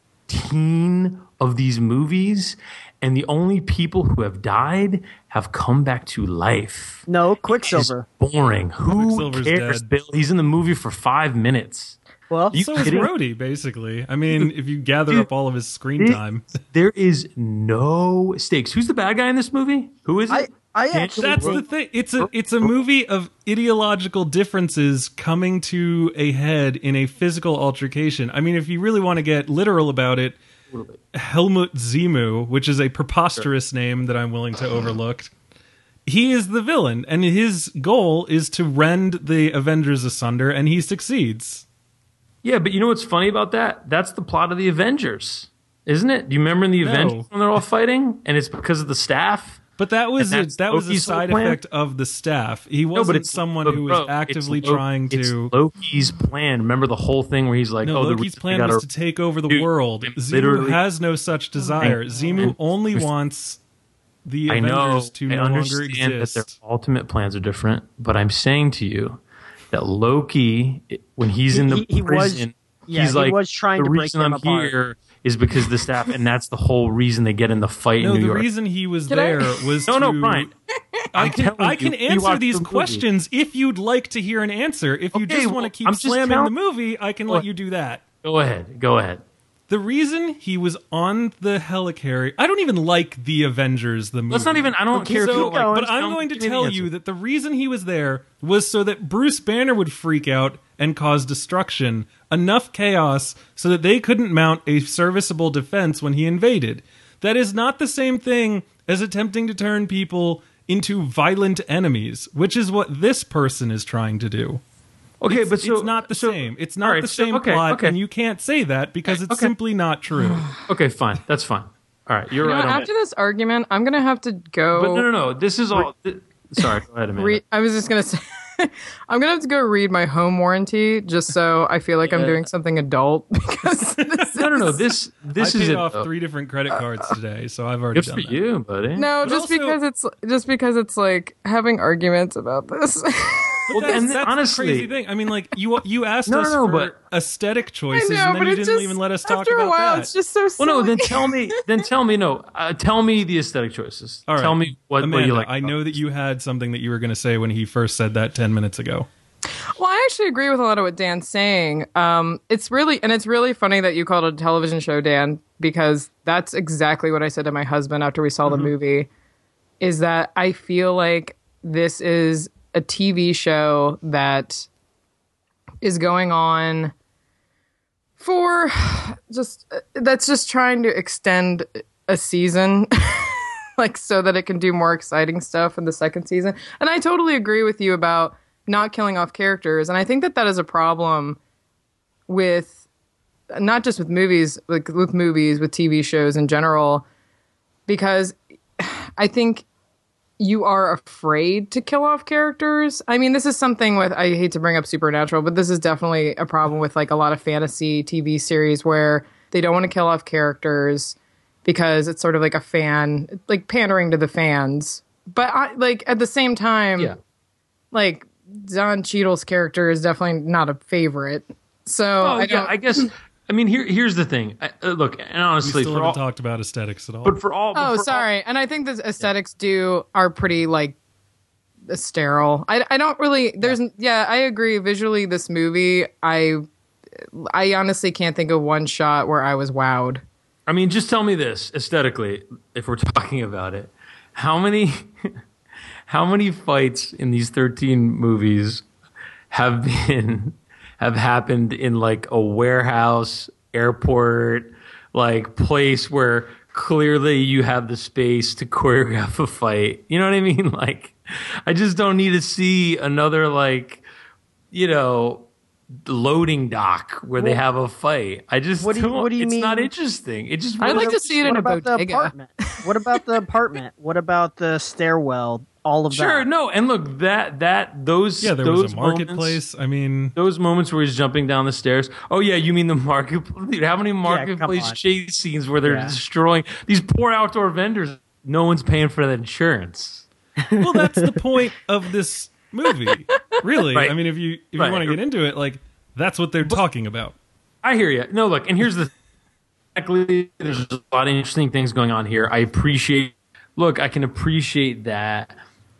13 of these movies, and the only people who have died have come back to life. No, Quicksilver. It's boring. Who cares, dead. Bill? He's in the movie for 5 minutes. Well, so is Rhodey, basically. I mean, if you gather up all of his screen time. There is no stakes. Who's the bad guy in this movie? Who is it? That's the thing. It's a movie of ideological differences coming to a head in a physical altercation. I mean, if you really want to get literal about it, Helmut Zemo, which is a preposterous name that I'm willing to overlook, he is the villain, and his goal is to rend the Avengers asunder, and he succeeds. Yeah, but you know what's funny about that? That's the plot of the Avengers, isn't it? Do you remember in the Avengers when they're all fighting, and it's because of the staff? But that was a side effect of the staff. He wasn't someone who was actively trying to. It's Loki's plan. Remember the whole thing where he's like, Loki's plan was to take over the world. Zemo has no such desire. Zemo only wants the Avengers to no longer exist. I understand that their ultimate plans are different, but I'm saying to you that Loki, when he's in the prison, he's like, was trying to break them apart. Here is because the staff, and that's the whole reason they get in the fight in New York. The reason he was there was Brian. I can answer these questions if you'd like to hear an answer. If you just want to keep slamming the movie, I can let you do that. Go ahead. The reason he was on the helicarrier, I don't even like The Avengers, the movie. That's not even, I don't care. But I'm going to tell you that the reason he was there was so that Bruce Banner would freak out and cause destruction, enough chaos so that they couldn't mount a serviceable defense when he invaded. That is not the same thing as attempting to turn people into violent enemies, which is what this person is trying to do. Okay, it's not the same. It's not the same plot, and you can't say that because it's simply not true. Okay, fine. That's fine. All right, you're right. After this argument, I'm going to have to go. But no. This is all. Sorry, go ahead, Amanda. I was just going to say, I'm going to have to go read my home warranty just so I feel like I'm doing something adult. Because no. This I is paid it. off 3 different credit cards today, so I've already Good done for that. you, buddy. No, But just because it's like having arguments about this. Well, that's honestly, the crazy thing. I mean, like you asked No, us no, for but- aesthetic choices, I know, and then but you it didn't just, even let us talk after about a while, that. it's just so Well, silly. no. Then tell me. No. Tell me the aesthetic choices. All right. Tell me what Amanda, you like. I know that you had something that you were going to say when he first said that 10 minutes ago. Well, I actually agree with a lot of what Dan's saying. It's really funny that you called it a television show, Dan, because that's exactly what I said to my husband after we saw the movie, is that I feel like this is a TV show that is going on for that's just trying to extend a season like so that it can do more exciting stuff in the second season. And I totally agree with you about not killing off characters. And I think that is a problem with not just with movies, like with movies, with TV shows in general, because I think you are afraid to kill off characters. I mean, this is something with, I hate to bring up Supernatural, but this is definitely a problem with like a lot of fantasy TV series where they don't want to kill off characters because it's sort of like a fan, like pandering to the fans. But at the same time, like Don Cheadle's character is definitely not a favorite. So I guess. I mean, here's the thing. Look, and honestly, We still haven't talked about aesthetics at all. but for all. but for sorry. And I think the aesthetics are pretty like sterile. I don't really. I agree. Visually, this movie, I honestly can't think of one shot where I was wowed. I mean, just tell me this aesthetically, if we're talking about it, how many fights in these 13 movies have happened in like a warehouse, airport, like place where clearly you have the space to choreograph a fight? You know what I mean? Like, I just don't need to see another loading dock where they have a fight. I just what do you it's mean? not interesting. It just I'd like to see it in a What about the bodega. apartment? What about the apartment? What about the stairwell? All of that. Sure, no, and look, those there those was a marketplace. moments, I mean, those moments where he's jumping down the stairs. Oh yeah, you mean the marketplace? Dude, how many come marketplace on. chase scenes where they're Yeah. destroying these poor outdoor vendors? No one's paying for that insurance. well, that's the point of this movie, really. Right. I mean, if you Right. want to get into it, like that's what they're talking about. I hear you. No, look, and here's the thing. There's a lot of interesting things going on here. I can appreciate that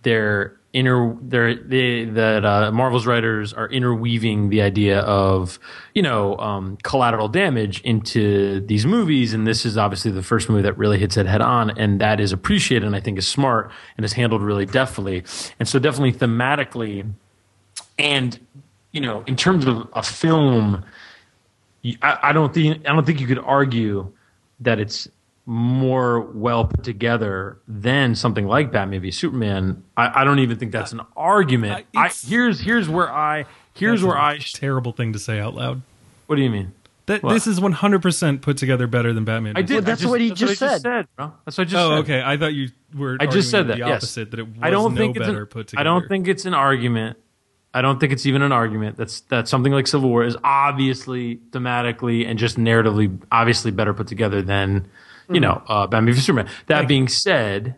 Marvel's writers are interweaving the idea of collateral damage into these movies, and this is obviously the first movie that really hits it head on, and that is appreciated and I think is smart and is handled really deftly. And so definitely thematically, and in terms of a film, I don't think you could argue that it's more well put together than something like Batman v Superman. I don't even think that's an argument. Here's where I terrible thing to say out loud. What do you mean? This is 100% put together better than Batman. I did. That's what he just said. Bro. That's what I just said. Oh, okay. I thought you were. I just said arguing that. the Yes. opposite. That it was I don't think no it's better put together. I don't think it's an argument. I don't think it's even an argument. That something like Civil War is obviously thematically and just narratively obviously better put together than Batman v Superman. That being said,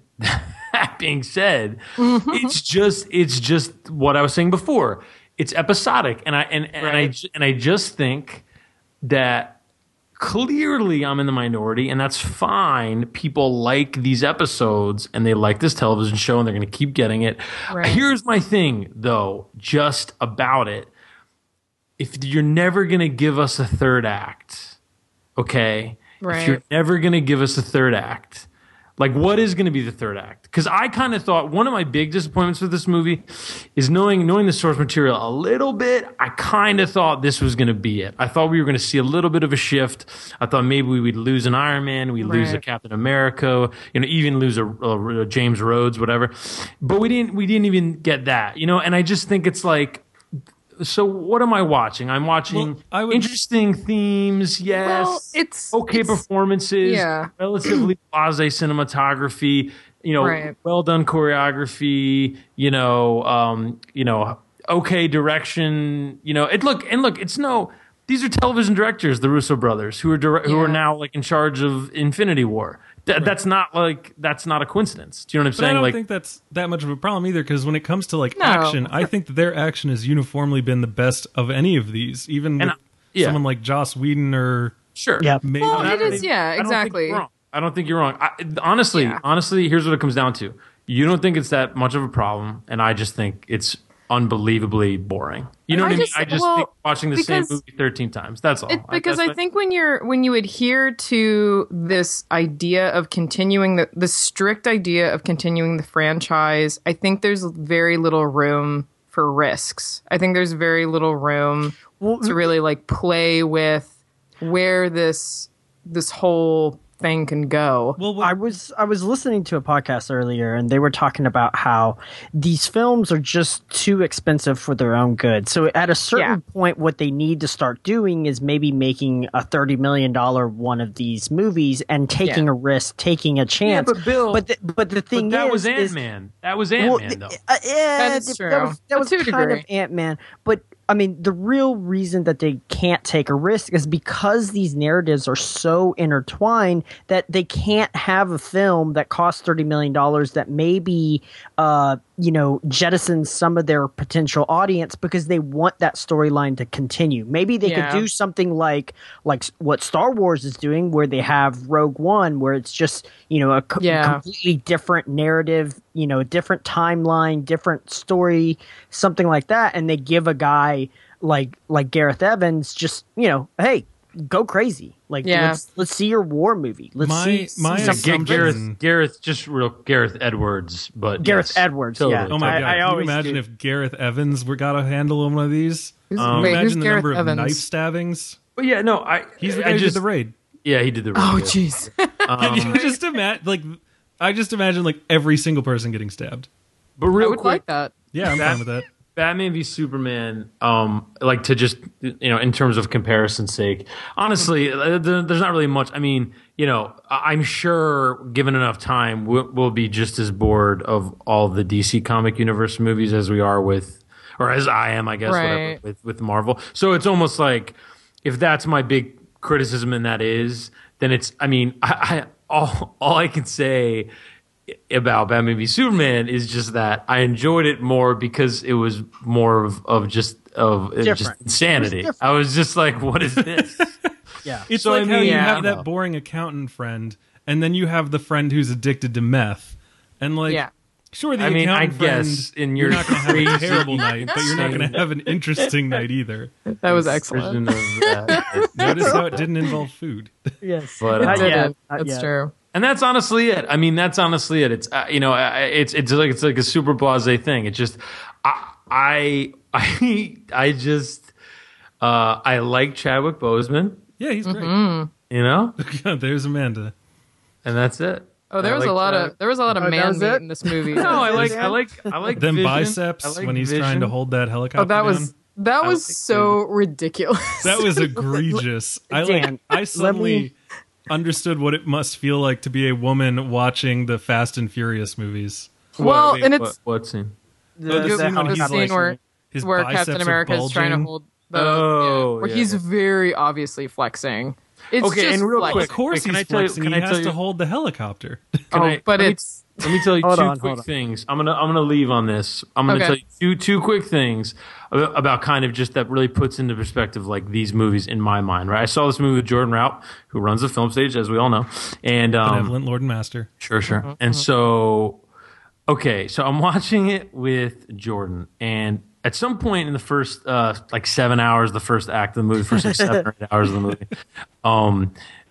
it's just what I was saying before. It's episodic, and I just think that clearly I'm in the minority, and that's fine. People like these episodes, and they like this television show, and they're going to keep getting it. Right. Here's my thing, though, just about it. If you're never going to give us a third act, okay? Right. If you're never going to give us a third act, Like, what is going to be the third act? Because I kind of thought one of my big disappointments with this movie is knowing the source material a little bit. I kind of thought this was going to be it. I thought we were going to see a little bit of a shift. I thought maybe we would lose an Iron Man, we'd lose a Captain America, even lose a James Rhodes, whatever. But we didn't even get that, And I just think it's like, so what am I watching? I'm watching interesting themes, yes. Well, it's performances, relatively blasé cinematography, well done choreography, okay direction, these are television directors, the Russo brothers, who are now like in charge of Infinity War. That's not a coincidence. Do you know what I'm saying? I don't think that's that much of a problem either, because when it comes to action, I think that their action has uniformly been the best of any of these, even with someone like Joss Whedon or maybe. Well, it is, exactly. I don't think you're wrong. Honestly, here's what it comes down to. You don't think it's that much of a problem, and I just think it's unbelievably boring. You know what I mean? I just think watching the same movie 13 times. That's all. I think when you adhere to this idea of continuing the strict idea of continuing the franchise, I think there's very little room for risks. I think there's very little room to really play with where this whole thing can go. Well, I was listening to a podcast earlier, and they were talking about how these films are just too expensive for their own good. So at a certain point, what they need to start doing is maybe making a $30 million one of these movies and taking a risk, taking a chance. But Bill, but the thing that is, was Ant-Man. That was Ant-Man, though. That's true. That was kind of Ant-Man, but. I mean, the real reason that they can't take a risk is because these narratives are so intertwined that they can't have a film that costs $30 million that maybe, jettisons some of their potential audience because they want that storyline to continue. Maybe they could do something like what Star Wars is doing, where they have Rogue One, where it's just, a completely different narrative, different timeline, different story, something like that. And they give a guy like Gareth Evans just, hey, go crazy. Let's see your war movie. Let's see Gareth Edwards, but Gareth Edwards, totally. yeah. Oh my god! Can you imagine if Gareth Evans got a handle on one of these? Imagine the number of knife stabbings. But he's the guy who did the raid. Yeah, he did the raid. Oh jeez. Can you just imagine? I just imagine every single person getting stabbed. But real I would quick, like that. Yeah, I'm fine with that. Batman v Superman, to just, in terms of comparison's sake, honestly, there's not really much. I mean, I'm sure given enough time, we'll be just as bored of all the DC comic universe movies as we are or as I am, I guess, whatever, with Marvel. So it's almost like, if that's my big criticism, and that is, then it's, all I can say about Batman v Superman is just that I enjoyed it more because it was more of just insanity. I was just like, what is this? It's how you have that boring accountant friend, and then you have the friend who's addicted to meth, and sure, the accountant friend, you're not going to have a terrible night, but you're not going to have an interesting night either. That was excellent. Notice how it didn't involve food. Yes, but that's true. And that's honestly it. It's it's like a super blasé thing. It's just I like Chadwick Boseman. Yeah, he's great. There's Amanda, and that's it. Oh, there was a lot of man meat in this movie. No, I like them Vision. biceps when he's trying to hold that helicopter. That was so ridiculous. That was egregious. I suddenly understood what it must feel like to be a woman watching the Fast and Furious movies. What scene? The scene where Captain America is trying to hold where he's very obviously flexing. It's just and real flexing. quick, of course he's flexing. He has to hold the helicopter. Let me tell you two quick things. I'm gonna leave on this. I'm gonna tell you two quick things about kind of just that really puts into perspective these movies in my mind. Right, I saw this movie with Jordan Rout, who runs the film stage, as we all know, and benevolent Lord and Master. Sure. Mm-hmm, and so I'm watching it with Jordan, and at some point in the first 7 hours, the first act of the movie, first 7 or 8 hours of the movie,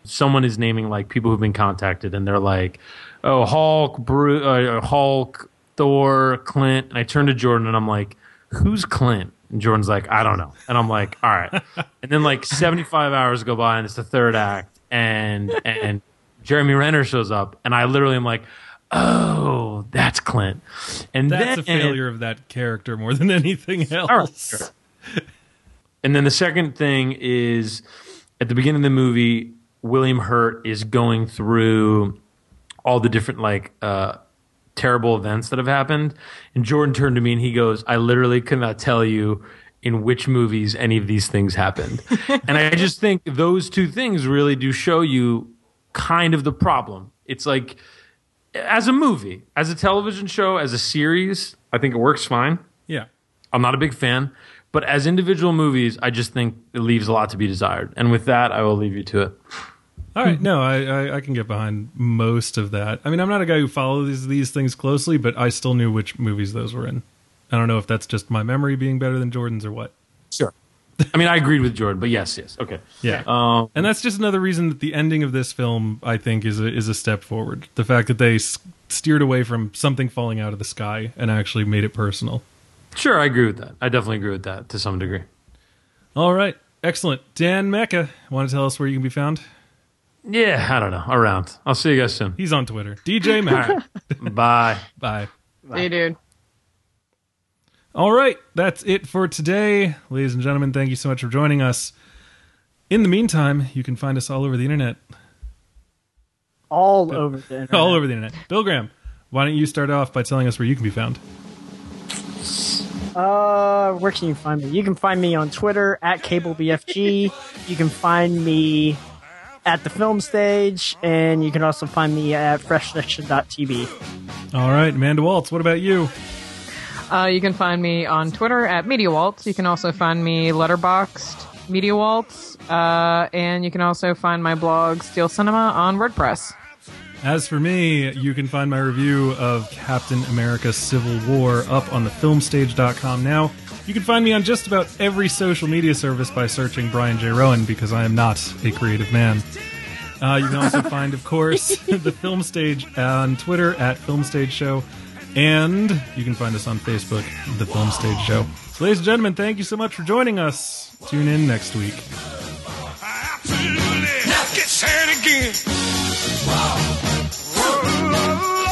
someone is naming like people who've been contacted, and they're like, "Oh, Hulk, Thor, Clint." And I turn to Jordan and I'm like, "Who's Clint?" And Jordan's like, "I don't know." And I'm like, "All right." And then like 75 hours go by, and it's the third act, and Jeremy Renner shows up, and I literally am like, "Oh, that's Clint." And That's then, a failure of that character more than anything else. All right, sure. And then the second thing is, at the beginning of the movie, William Hurt is going through all the different like terrible events that have happened. And Jordan turned to me and he goes, "I literally could not tell you in which movies any of these things happened." And I just think those two things really do show you kind of the problem. It's like, as a movie, as a television show, as a series, I think it works fine. Yeah. I'm not a big fan. But as individual movies, I just think it leaves a lot to be desired. And with that, I will leave you to it. All right. No, I can get behind most of that. I mean, I'm not a guy who follows these things closely, but I still knew which movies those were in. I don't know if that's just my memory being better than Jordan's or what. Sure. I mean, I agreed with Jordan, but yes. Okay. Yeah. And that's just another reason that the ending of this film, I think, is a step forward. The fact that they steered away from something falling out of the sky and actually made it personal. Sure, I agree with that. I definitely agree with that to some degree. All right. Excellent. Dan Mecca, want to tell us where you can be found? Yeah, I don't know. Around. I'll see you guys soon. He's on Twitter. DJ Mecca. Bye. Bye. Hey, dude. All right. That's it for today. Ladies and gentlemen, thank you so much for joining us. In the meantime, you can find us all over the internet. All over the internet. All over the internet. Bill Graham, why don't you start off by telling us where you can be found? Where can you find me? You can find me on Twitter at CableBFG. You can find me at the Film Stage, and you can also find me at freshsection.tv. All right, Amanda Waltz, what about you? You can find me on Twitter at MediaWaltz. You can also find me letterboxed MediaWaltz. And you can also find my blog, Steel Cinema, on WordPress. As for me, you can find my review of Captain America Civil War up on thefilmstage.com now. You can find me on just about every social media service by searching Brian J. Rowan, because I am not a creative man. You can also find, of course, the Film Stage on Twitter at Film Stage Show, and you can find us on Facebook, The Film Stage Show. So, ladies and gentlemen, thank you so much for joining us. Tune in next week. Absolutely. Now get sad again. Whoa. Whoa.